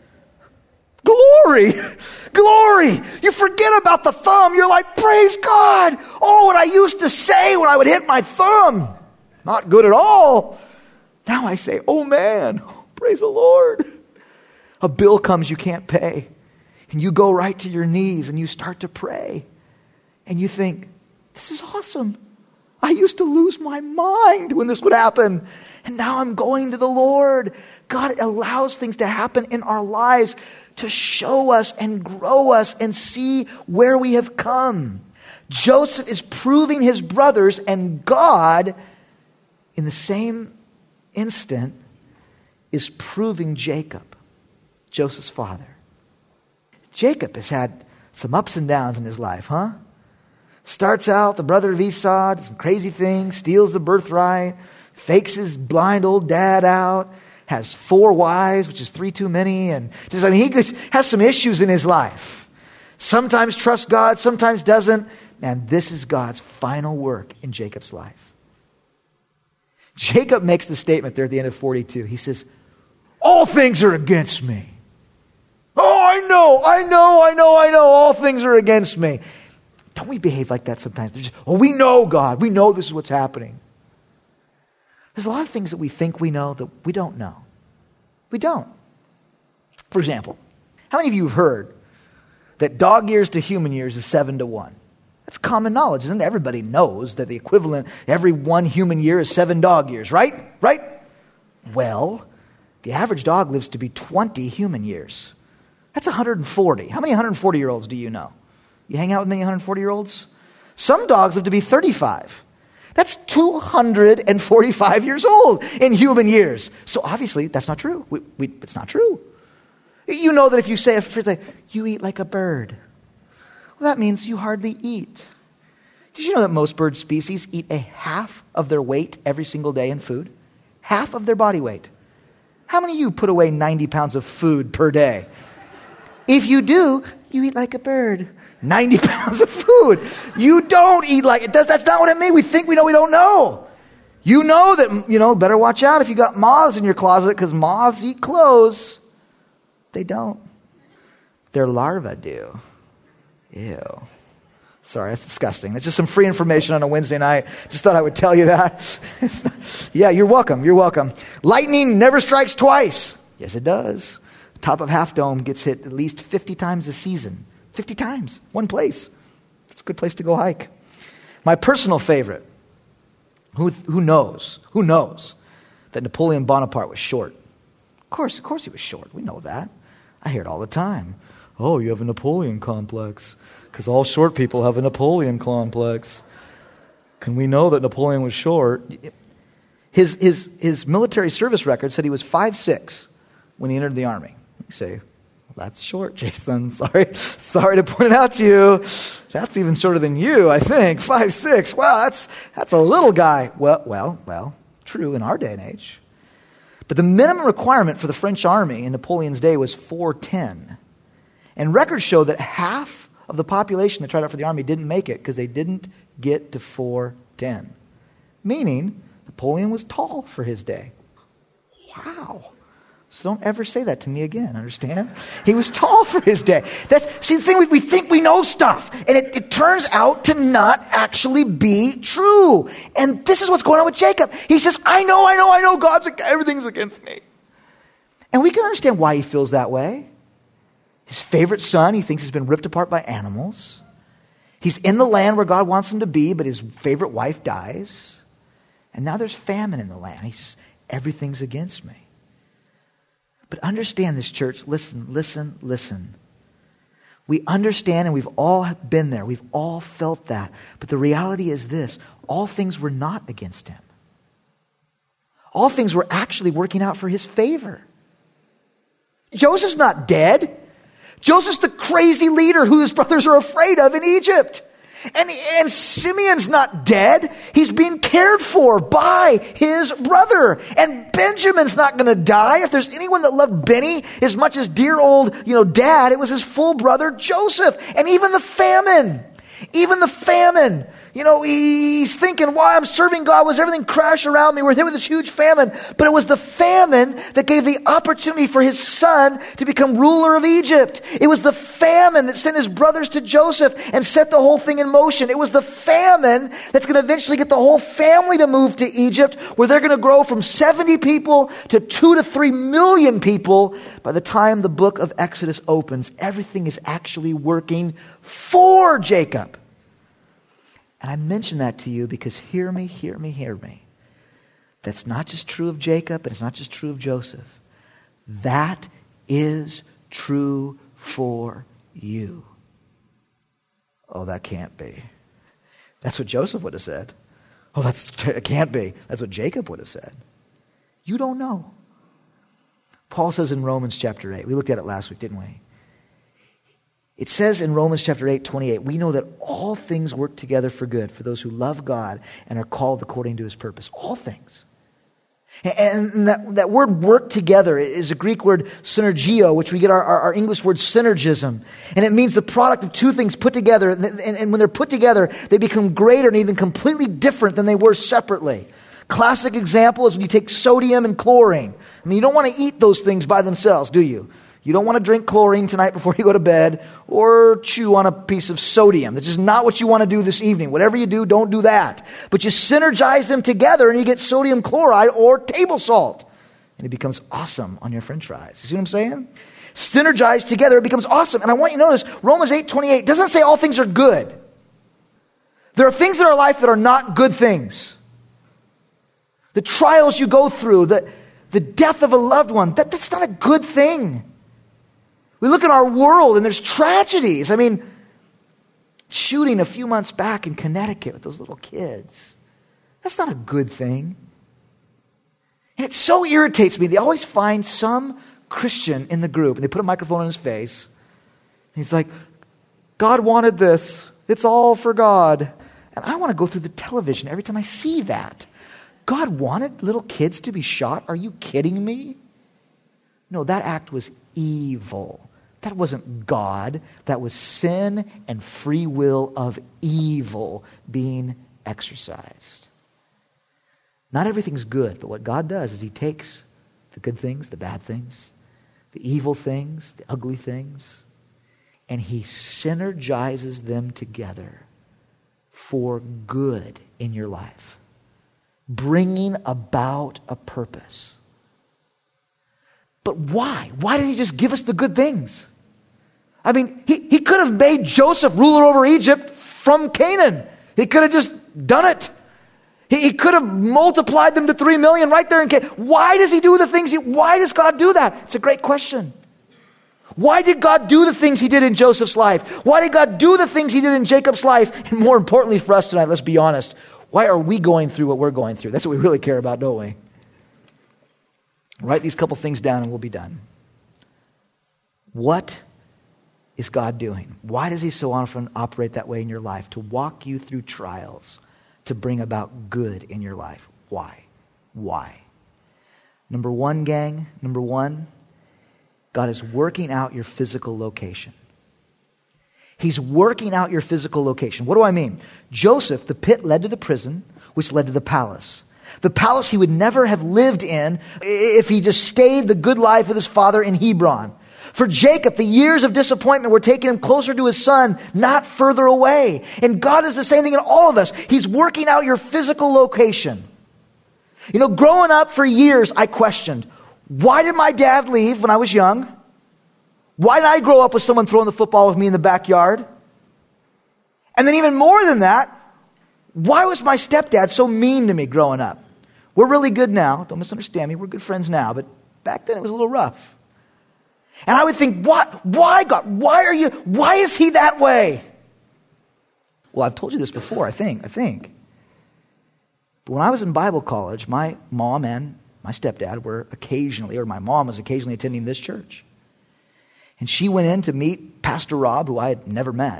Glory, glory. You forget about the thumb. You're like, praise God. Oh, what I used to say when I would hit my thumb. Not good at all. Now I say, oh man, praise the Lord. A bill comes you can't pay. And you go right to your knees and you start to pray. And you think, this is awesome. I used to lose my mind when this would happen. And now I'm going to the Lord. God allows things to happen in our lives to show us and grow us and see where we have come. Joseph is proving his brothers, and God, in the same instant, is proving Jacob, Joseph's father. Jacob has had some ups and downs in his life, huh? Starts out the brother of Esau, does some crazy things, steals the birthright, fakes his blind old dad out, has four wives, which is three too many, and just, I mean, he has some issues in his life. Sometimes trusts God, sometimes doesn't. And this is God's final work in Jacob's life. Jacob makes the statement there at the end of forty-two. He says, all things are against me. Oh, I know, I know, I know, I know, all things are against me. Don't we behave like that sometimes? Just, oh, we know God. We know this is what's happening. There's a lot of things that we think we know that we don't know. We don't. For example, how many of you have heard that dog years to human years is seven to one? That's common knowledge, isn't it? Everybody knows that the equivalent, every one human year is seven dog years, right? Right? Well, the average dog lives to be twenty human years. That's one hundred forty. How many one hundred forty-year-olds do you know? You hang out with many one hundred forty-year-olds? Some dogs live to be thirty-five. That's two hundred forty-five years old in human years. So obviously, that's not true. We, we, it's not true. You know that if you say, you eat like a bird, well, that means you hardly eat. Did you know that most bird species eat a half of their weight every single day in food? Half of their body weight. How many of you put away ninety pounds of food per day? If you do, you eat like a bird. ninety pounds of food. You don't eat like it. That's, that's not what it means. We think we know, we don't know. You know that, you know, better watch out if you got moths in your closet because moths eat clothes. They don't. Their larvae do. Ew. Sorry, that's disgusting. That's just some free information on a Wednesday night. Just thought I would tell you that. Yeah, you're welcome. You're welcome. Lightning never strikes twice. Yes, it does. Top of Half Dome gets hit at least fifty times a season. fifty times. One place. It's a good place to go hike. My personal favorite. Who, who knows? Who knows that Napoleon Bonaparte was short? Of course, of course he was short. We know that. I hear it all the time. Oh, you have a Napoleon complex because all short people have a Napoleon complex. Can we know that Napoleon was short? His, his, his military service record said he was five foot six when he entered the army. You say, well, that's short, Jason. Sorry, sorry to point it out to you. That's even shorter than you, I think. five foot six. Wow, that's that's a little guy. Well, well, well, true in our day and age. But the minimum requirement for the French army in Napoleon's day was four ten. And records show that half of the population that tried out for the army didn't make it because they didn't get to four ten. Meaning, Napoleon was tall for his day. Wow. So don't ever say that to me again, understand? He was tall for his day. That's, see, the thing, we, we think we know stuff, and it, it turns out to not actually be true. And this is what's going on with Jacob. He says, I know, I know, I know, God's, everything's against me. And we can understand why he feels that way. His favorite son, he thinks, has been ripped apart by animals. He's in the land where God wants him to be, but his favorite wife dies. And now there's famine in the land. He says, everything's against me. But understand this, church. Listen, listen, listen. We understand, and we've all been there. We've all felt that. But the reality is this. All things were not against him. All things were actually working out for his favor. Joseph's not dead. Joseph's the crazy leader who his brothers are afraid of in Egypt. And, and Simeon's not dead. He's being cared for by his brother. And Benjamin's not going to die. If there's anyone that loved Benny as much as dear old, you know, dad, it was his full brother Joseph. And even the famine, even the famine, you know, he's thinking, why I'm serving God was everything crash around me. We're hit with this huge famine. But it was the famine that gave the opportunity for his son to become ruler of Egypt. It was the famine that sent his brothers to Joseph and set the whole thing in motion. It was the famine that's going to eventually get the whole family to move to Egypt, where they're going to grow from seventy people to two to three million people. By the time the book of Exodus opens, everything is actually working for Jacob. And I mention that to you because hear me, hear me, hear me. That's not just true of Jacob, and it's not just true of Joseph. That is true for you. Oh, that can't be. That's what Joseph would have said. Oh, that's it can't be. That's what Jacob would have said. You don't know. Paul says in Romans chapter eight, we looked at it last week, didn't we? It says in Romans chapter eight, twenty-eight, we know that all things work together for good for those who love God and are called according to his purpose. All things. And that, that word work together is a Greek word synergio, which we get our, our, our English word synergism. And it means the product of two things put together. And, and, and when they're put together, they become greater and even completely different than they were separately. Classic example is when you take sodium and chlorine. I mean, you don't want to eat those things by themselves, do you? You don't want to drink chlorine tonight before you go to bed or chew on a piece of sodium. That's just not what you want to do this evening. Whatever you do, don't do that. But you synergize them together and you get sodium chloride or table salt. And it becomes awesome on your french fries. You see what I'm saying? Synergized together, it becomes awesome. And I want you to notice, Romans eight twenty-eight doesn't say all things are good. There are things in our life that are not good things. The trials you go through, the, the death of a loved one, that, that's not a good thing. We look at our world and there's tragedies. I mean, shooting a few months back in Connecticut with those little kids. That's not a good thing. And it so irritates me. They always find some Christian in the group and they put a microphone on his face. And he's like, God wanted this. It's all for God. And I want to go through the television every time I see that. God wanted little kids to be shot? Are you kidding me? No, that act was evil. That wasn't God. That was sin and free will of evil being exercised. Not everything's good, but what God does is he takes the good things, the bad things, the evil things, the ugly things, and he synergizes them together for good in your life, bringing about a purpose. But why? Why did he just give us the good things? I mean, he, he could have made Joseph ruler over Egypt from Canaan. He could have just done it. He, he could have multiplied them to three million right there in Canaan. Why does he do the things he, why does God do that? It's a great question. Why did God do the things he did in Joseph's life? Why did God do the things he did in Jacob's life? And more importantly for us tonight, let's be honest, why are we going through what we're going through? That's what we really care about, don't we? Write these couple things down and we'll be done. What is God doing? Why does he so often operate that way in your life? To walk you through trials, to bring about good in your life. Why? Why? Number one, gang, number one, God is working out your physical location. He's working out your physical location. What do I mean? Joseph, the pit led to the prison, which led to the palace. The palace he would never have lived in if he just stayed the good life with his father in Hebron. For Jacob, the years of disappointment were taking him closer to his son, not further away. And God is the same thing in all of us. He's working out your physical location. You know, growing up for years, I questioned, why did my dad leave when I was young? Why did I grow up with someone throwing the football with me in the backyard? And then even more than that, why was my stepdad so mean to me growing up? We're really good now. Don't misunderstand me. We're good friends now. But back then it was a little rough. And I would think, what? Why, God? Why are you, why is he that way? Well, I've told you this before, I think, I think. But when I was in Bible college, my mom and my stepdad were occasionally, or my mom was occasionally attending this church. And she went in to meet Pastor Rob, who I had never met,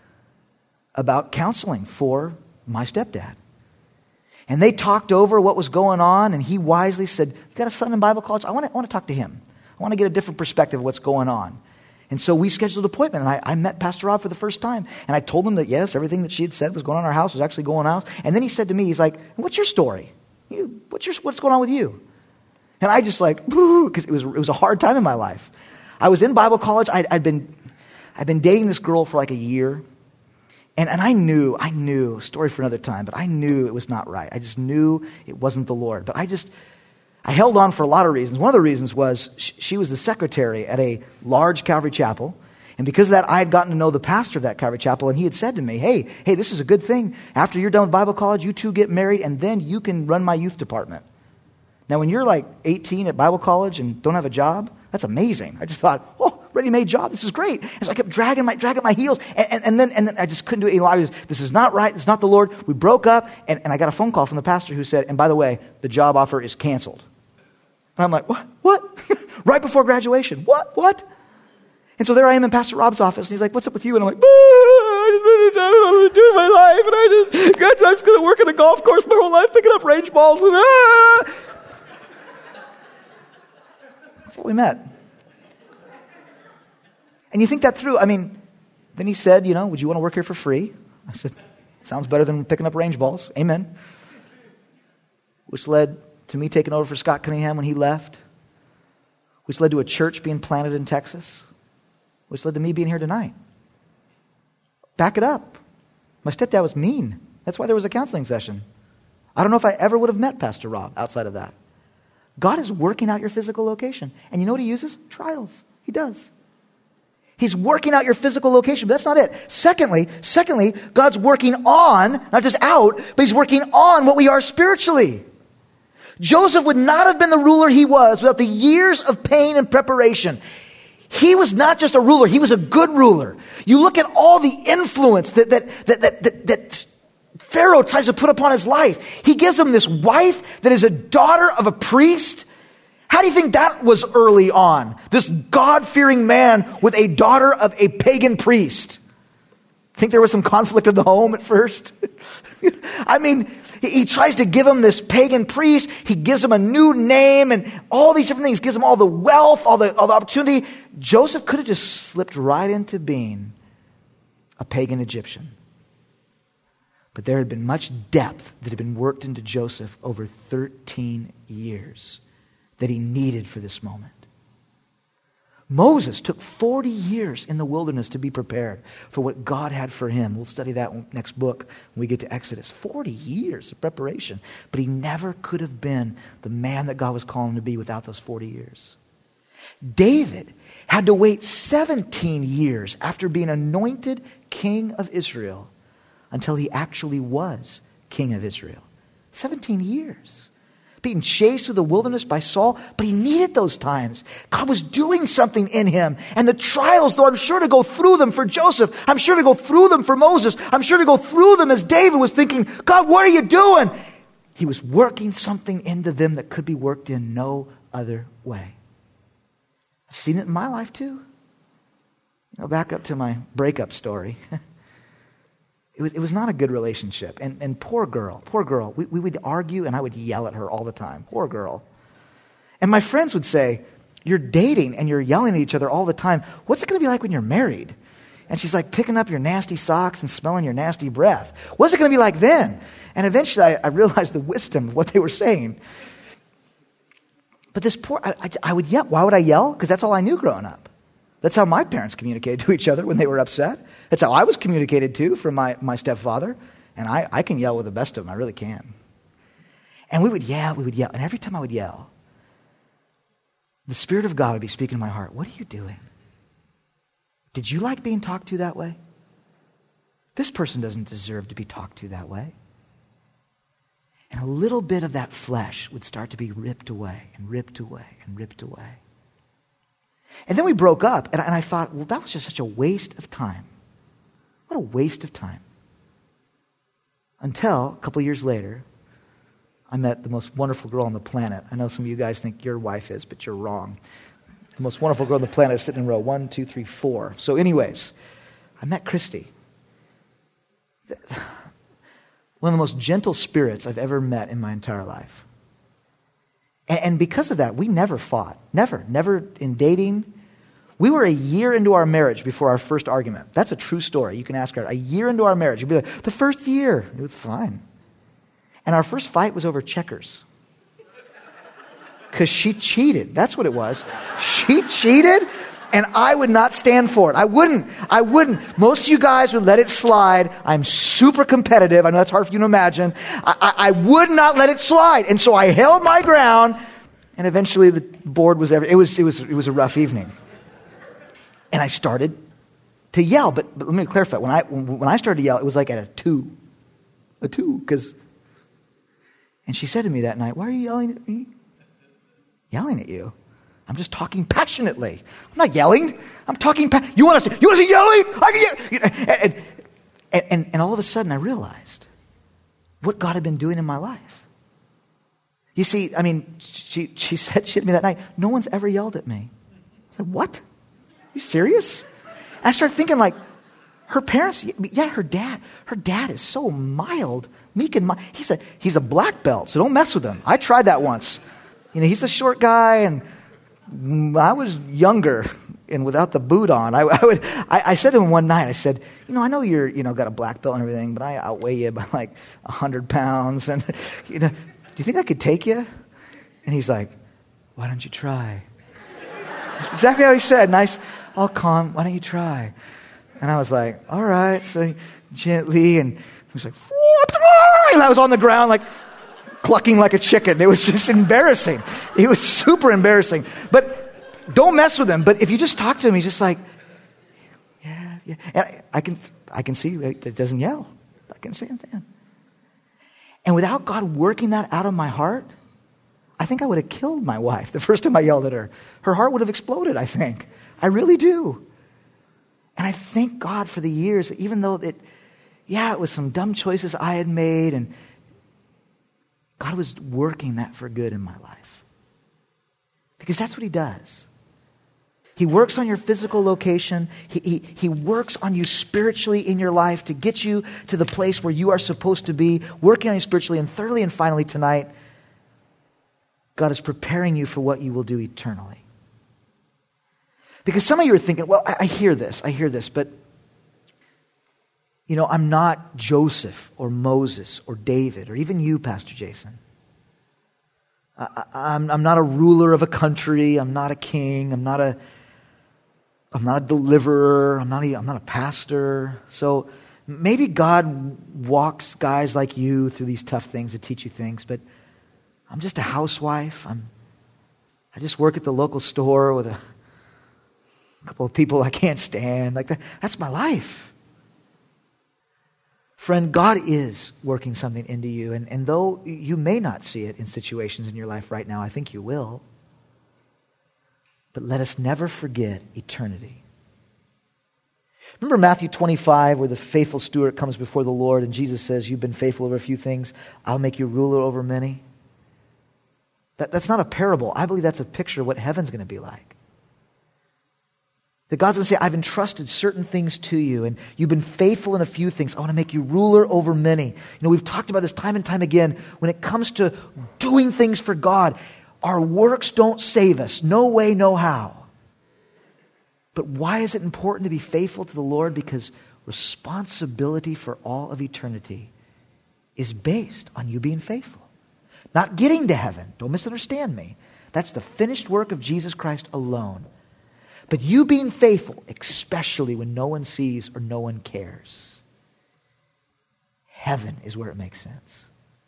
about counseling for my stepdad. And they talked over what was going on, and he wisely said, you got a son in Bible college? I want to, I want to talk to him. I want to get a different perspective of what's going on. And so we scheduled an appointment, and I, I met Pastor Rob for the first time. And I told him that, yes, everything that she had said was going on in our house was actually going on. And then he said to me, he's like, what's your story? What's your, what's going on with you? And I just like, because it was, it was a hard time in my life. I was in Bible college. I'd, I'd been I'd been dating this girl for like a year. And, and I knew, I knew, story for another time, but I knew it was not right. I just knew it wasn't the Lord. But I just, I held on for a lot of reasons. One of the reasons was she, she was the secretary at a large Calvary chapel. And because of that, I had gotten to know the pastor of that Calvary chapel. And he had said to me, hey, hey, this is a good thing. After you're done with Bible college, you two get married, and then you can run my youth department. Now, when you're like eighteen at Bible college and don't have a job, that's amazing. I just thought, oh, ready-made job. This is great. And so I kept dragging my dragging my heels, and, and, and then and then I just couldn't do it any longer. Was, this is not right. This is not the Lord. We broke up, and, and I got a phone call from the pastor who said, and by the way, the job offer is canceled. And I'm like, what? What? Right before graduation. What? What? And so there I am in Pastor Rob's office, and he's like, what's up with you? And I'm like, I don't know what to do with my life, and I just, I'm just going to work at a golf course my whole life, picking up range balls, and ah! That's how we met. And you think that through. I mean, then he said, you know, would you want to work here for free? I said, sounds better than picking up range balls. Amen. Which led to me taking over for Scott Cunningham when he left. Which led to a church being planted in Texas. Which led to me being here tonight. Back it up. My stepdad was mean. That's why there was a counseling session. I don't know if I ever would have met Pastor Rob outside of that. God is working out your physical location. And you know what he uses? Trials. He does. He's working out your physical location, but that's not it. Secondly, secondly, God's working on, not just out, but he's working on what we are spiritually. Joseph would not have been the ruler he was without the years of pain and preparation. He was not just a ruler, he was a good ruler. You look at all the influence that that that that, that, that Pharaoh tries to put upon his life. He gives him this wife that is a daughter of a priest. How do you think that was early on? This God-fearing man with a daughter of a pagan priest. Think there was some conflict in the home at first? I mean, he, he tries to give him this pagan priest. He gives him a new name and all these different things. Gives him all the wealth, all the, all the opportunity. Joseph could have just slipped right into being a pagan Egyptian. But there had been much depth that had been worked into Joseph over thirteen years that he needed for this moment. Moses took forty years in the wilderness to be prepared for what God had for him. We'll study that next book when we get to Exodus. forty years of preparation. But he never could have been the man that God was calling him to be without those forty years. David had to wait seventeen years after being anointed king of Israel until he actually was king of Israel. seventeen years. Being chased through the wilderness by Saul, but he needed those times. God was doing something in him. And the trials, though I'm sure to go through them for Joseph, I'm sure to go through them for Moses, I'm sure to go through them as David was thinking, God, what are you doing? He was working something into them that could be worked in no other way. I've seen it in my life too. You know, back up to my breakup story. It was, it was not a good relationship. And, and poor girl, poor girl. We, we would argue and I would yell at her all the time. Poor girl. And my friends would say, you're dating and you're yelling at each other all the time. What's it going to be like when you're married? And she's like picking up your nasty socks and smelling your nasty breath. What's it going to be like then? And eventually I, I realized the wisdom of what they were saying. But this poor, I, I, I would yell. Why would I yell? Because that's all I knew growing up. That's how my parents communicated to each other when they were upset. That's how I was communicated to from my, my stepfather. And I, I can yell with the best of them. I really can. And we would yell, we would yell. And every time I would yell, the Spirit of God would be speaking to my heart. What are you doing? Did you like being talked to that way? This person doesn't deserve to be talked to that way. And a little bit of that flesh would start to be ripped away and ripped away and ripped away. And then we broke up, and I, and I thought, well, that was just such a waste of time. What a waste of time. Until a couple years later, I met the most wonderful girl on the planet. I know some of you guys think your wife is, but you're wrong. The most wonderful girl on the planet is sitting in row one, two, three, four. So anyways, I met Christy. One of the most gentle spirits I've ever met in my entire life. And because of that, we never fought. Never. Never in dating. We were a year into our marriage before our first argument. That's a true story. You can ask her. A year into our marriage. You'd be like, the first year. It was fine. And our first fight was over checkers. Because she cheated. That's what it was. She cheated, and I would not stand for it. I wouldn't. I wouldn't. Most of you guys would let it slide. I'm super competitive. I know that's hard for you to imagine. I, I, I would not let it slide. And so I held my ground, and eventually the board was every, it was it was it was a rough evening. And I started to yell, but, but let me clarify. When I when I started to yell, it was like at a two. A two, because and she said to me that night, "Why are you yelling at me?" Yelling at you? I'm just talking passionately. I'm not yelling. I'm talking. Pa- you want to? You want to see yelling? I can yell. And, and, and, and all of a sudden, I realized what God had been doing in my life. You see, I mean, she she said she to me that night. No one's ever yelled at me. I said, "What? Are you serious?" And I started thinking, like, her parents. Yeah, her dad. Her dad is so mild, meek and mild. He's a he's a black belt, so don't mess with him. I tried that once. You know, he's a short guy, and I was younger and without the boot on. I, I would. I, I said to him one night, I said, you know, I know you're, you know, got a black belt and everything, but I outweigh you by like a hundred pounds. And, you know, do you think I could take you? And he's like, why don't you try? That's exactly how he said. Nice, all calm. Why don't you try? And I was like, all right. So gently, and he was like, and I was on the ground like, clucking like a chicken. It was just embarrassing. It was super embarrassing. But don't mess with him. But if you just talk to him, he's just like, yeah, yeah. And I, I can, I can see it doesn't yell. I can see it. And without God working that out of my heart, I think I would have killed my wife the first time I yelled at her. Her heart would have exploded, I think. I really do. And I thank God for the years, even though it, yeah, it was some dumb choices I had made, and God was working that for good in my life. Because that's what he does. He works on your physical location. He, he, he works on you spiritually in your life to get you to the place where you are supposed to be, working on you spiritually. And thirdly and finally tonight, God is preparing you for what you will do eternally. Because some of you are thinking, well, I, I hear this, I hear this, but You know, I'm not Joseph or Moses or David or even you, Pastor Jason. I, I, I'm, I'm not a ruler of a country. I'm not a king. I'm not a, I'm not a deliverer. I'm not a, I'm not a pastor. So maybe God walks guys like you through these tough things to teach you things, but I'm just a housewife. I'm, I just work at the local store with a couple of people I can't stand. Like that, that's my life. Friend, God is working something into you, and, and though you may not see it in situations in your life right now, I think you will. But let us never forget eternity. Remember Matthew twenty-five, where the faithful steward comes before the Lord, and Jesus says, you've been faithful over a few things, I'll make you ruler over many. That, that's not a parable. I believe that's a picture of what heaven's going to be like. That God's going to say, I've entrusted certain things to you, and you've been faithful in a few things. I want to make you ruler over many. You know, we've talked about this time and time again. When it comes to doing things for God, our works don't save us. No way, no how. But why is it important to be faithful to the Lord? Because responsibility for all of eternity is based on you being faithful. Not getting to heaven. Don't misunderstand me. That's the finished work of Jesus Christ alone. But you being faithful, especially when no one sees or no one cares. Heaven is where it makes sense.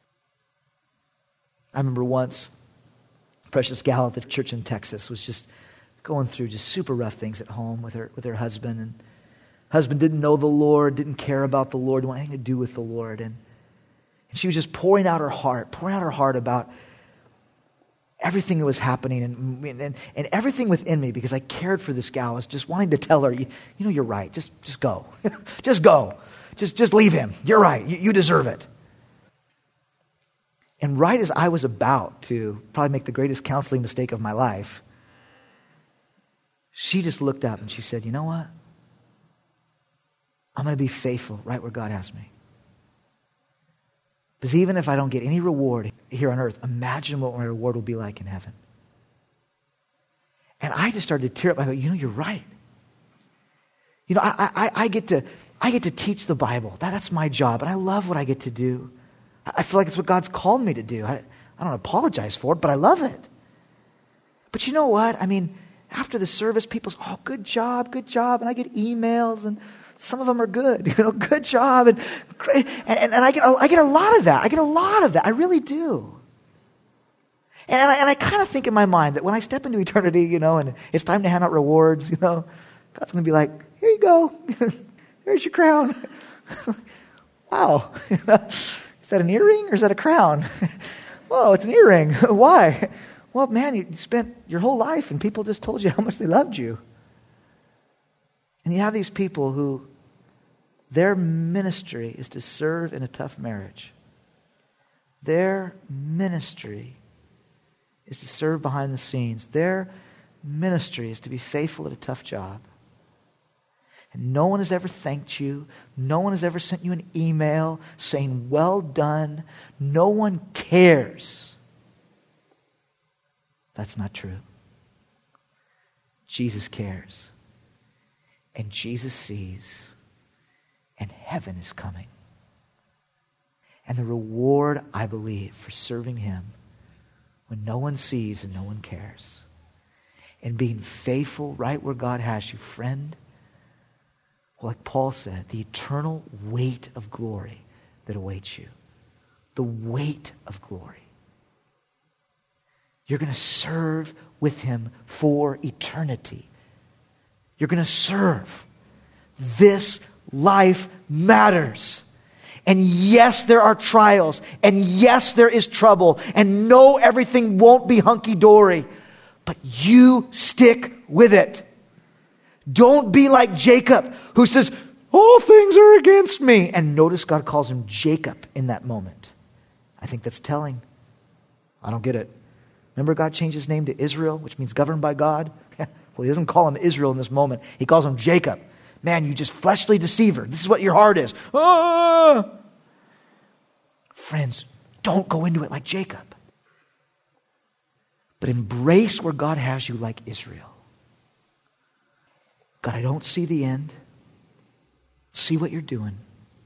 I remember once, a precious gal at the church in Texas was just going through just super rough things at home with her with her husband. And husband didn't know the Lord, didn't care about the Lord, didn't want anything to do with the Lord. And, and she was just pouring out her heart, pouring out her heart about everything that was happening and, and and everything within me, because I cared for this gal. I was just wanting to tell her, you, you know, you're right. Just just go. just go. Just just leave him. You're right. You, you deserve it. And right as I was about to probably make the greatest counseling mistake of my life, she just looked up and she said, you know what? I'm going to be faithful right where God has me. Because even if I don't get any reward here on earth, imagine what my reward will be like in heaven. And I just started to tear up. I go, you know, you're right. You know, I, I, I get to I get to teach the Bible. That, that's my job. And I love what I get to do. I feel like it's what God's called me to do. I, I don't apologize for it, but I love it. But you know what? I mean, after the service, people's, oh, good job, good job. And I get emails, and some of them are good, you know, good job. And great. And, and, and I get, I get a lot of that. I get a lot of that. I really do. And I, and I kind of think in my mind that when I step into eternity, you know, and it's time to hand out rewards, you know, God's going to be like, here you go. There's your crown. Wow. Is that an earring or is that a crown? Whoa, it's an earring. Why? Well, man, you spent your whole life and people just told you how much they loved you. And you have these people who their ministry is to serve in a tough marriage. Their ministry is to serve behind the scenes. Their ministry is to be faithful at a tough job. And no one has ever thanked you. No one has ever sent you an email saying, well done. No one cares. That's not true. Jesus cares. And Jesus sees. And heaven is coming. And the reward, I believe, for serving Him when no one sees and no one cares, and being faithful right where God has you, friend, well, like Paul said, the eternal weight of glory that awaits you. The weight of glory. You're going to serve with Him for eternity. You're going to serve. This life matters. And yes, there are trials. And yes, there is trouble. And no, everything won't be hunky-dory. But you stick with it. Don't be like Jacob, who says, all things are against me. And notice God calls him Jacob in that moment. I think that's telling. I don't get it. Remember God changed his name to Israel, which means governed by God? Well, He doesn't call him Israel in this moment. He calls him Jacob. Man, you just fleshly deceiver. This is what your heart is. Ah! Friends, don't go into it like Jacob. But embrace where God has you like Israel. God, I don't see the end. See what you're doing.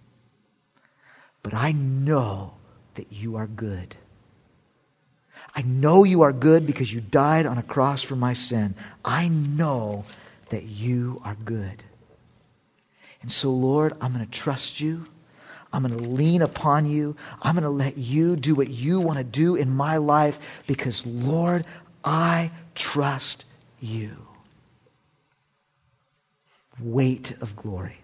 but I know that you are good. I know you are good because you died on a cross for my sin. I know that you are good. And so, Lord, I'm going to trust you. I'm going to lean upon you. I'm going to let you do what you want to do in my life because, Lord, I trust you. Weight of glory.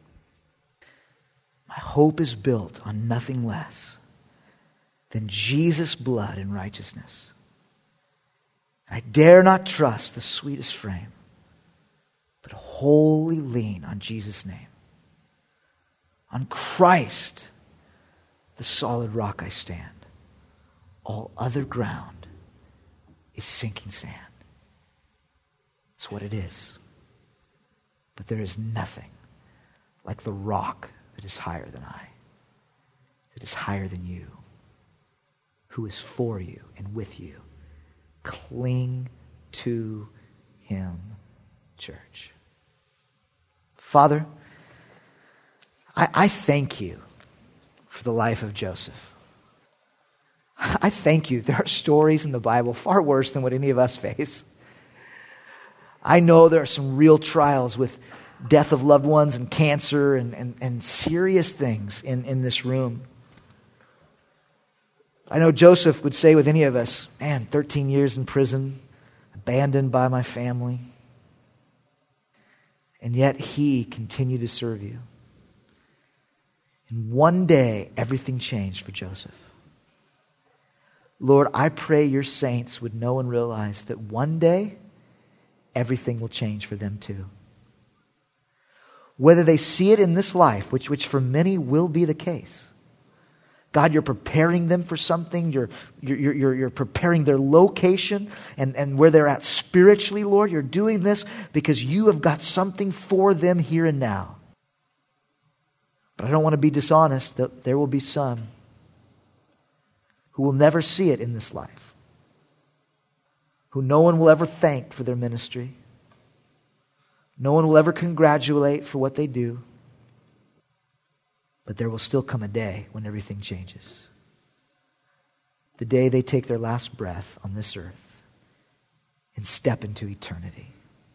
My hope is built on nothing less than Jesus' blood and righteousness. I dare not trust the sweetest frame, but wholly lean on Jesus' name. On Christ, the solid rock I stand. All other ground is sinking sand. It's what it is. But there is nothing like the rock that is higher than I, that is higher than you, who is for you and with you. Cling to him, church. Father, I, I thank you for the life of Joseph. I thank you. There are stories in the Bible far worse than what any of us face. I know there are some real trials with death of loved ones and cancer and, and, and serious things in, in this room. I know Joseph would say with any of us, man, thirteen years in prison, abandoned by my family. And yet he continued to serve you. And one day, everything changed for Joseph. Lord, I pray your saints would know and realize that one day, everything will change for them too. Whether they see it in this life, which, which for many will be the case. God, you're preparing them for something. You're, you're, you're, you're preparing their location and, and where they're at spiritually, Lord. You're doing this because you have got something for them here and now. But I don't want to be dishonest that there will be some who will never see it in this life, who no one will ever thank for their ministry. No one will ever congratulate for what they do. But there will still come a day when everything changes. The day they take their last breath on this earth and step into eternity.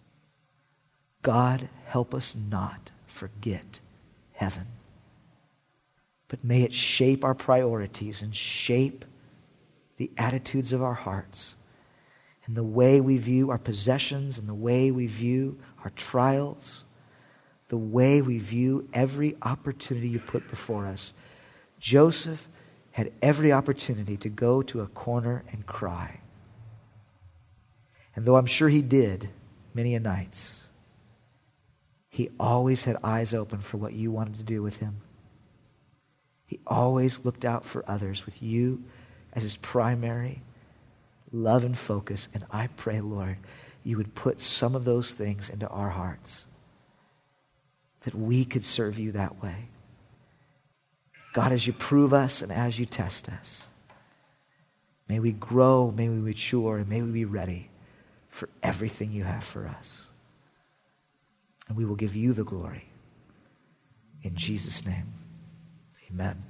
God, help us not forget heaven. But may it shape our priorities and shape the attitudes of our hearts and the way we view our possessions and the way we view our trials, the way we view every opportunity you put before us. Joseph had every opportunity to go to a corner and cry. And though I'm sure he did many a nights, he always had eyes open for what you wanted to do with him. He always looked out for others with you as his primary love and focus. And I pray, Lord, you would put some of those things into our hearts, that we could serve you that way. God, as you prove us and as you test us, may we grow, may we mature, and may we be ready for everything you have for us. And we will give you the glory. In Jesus' name, amen.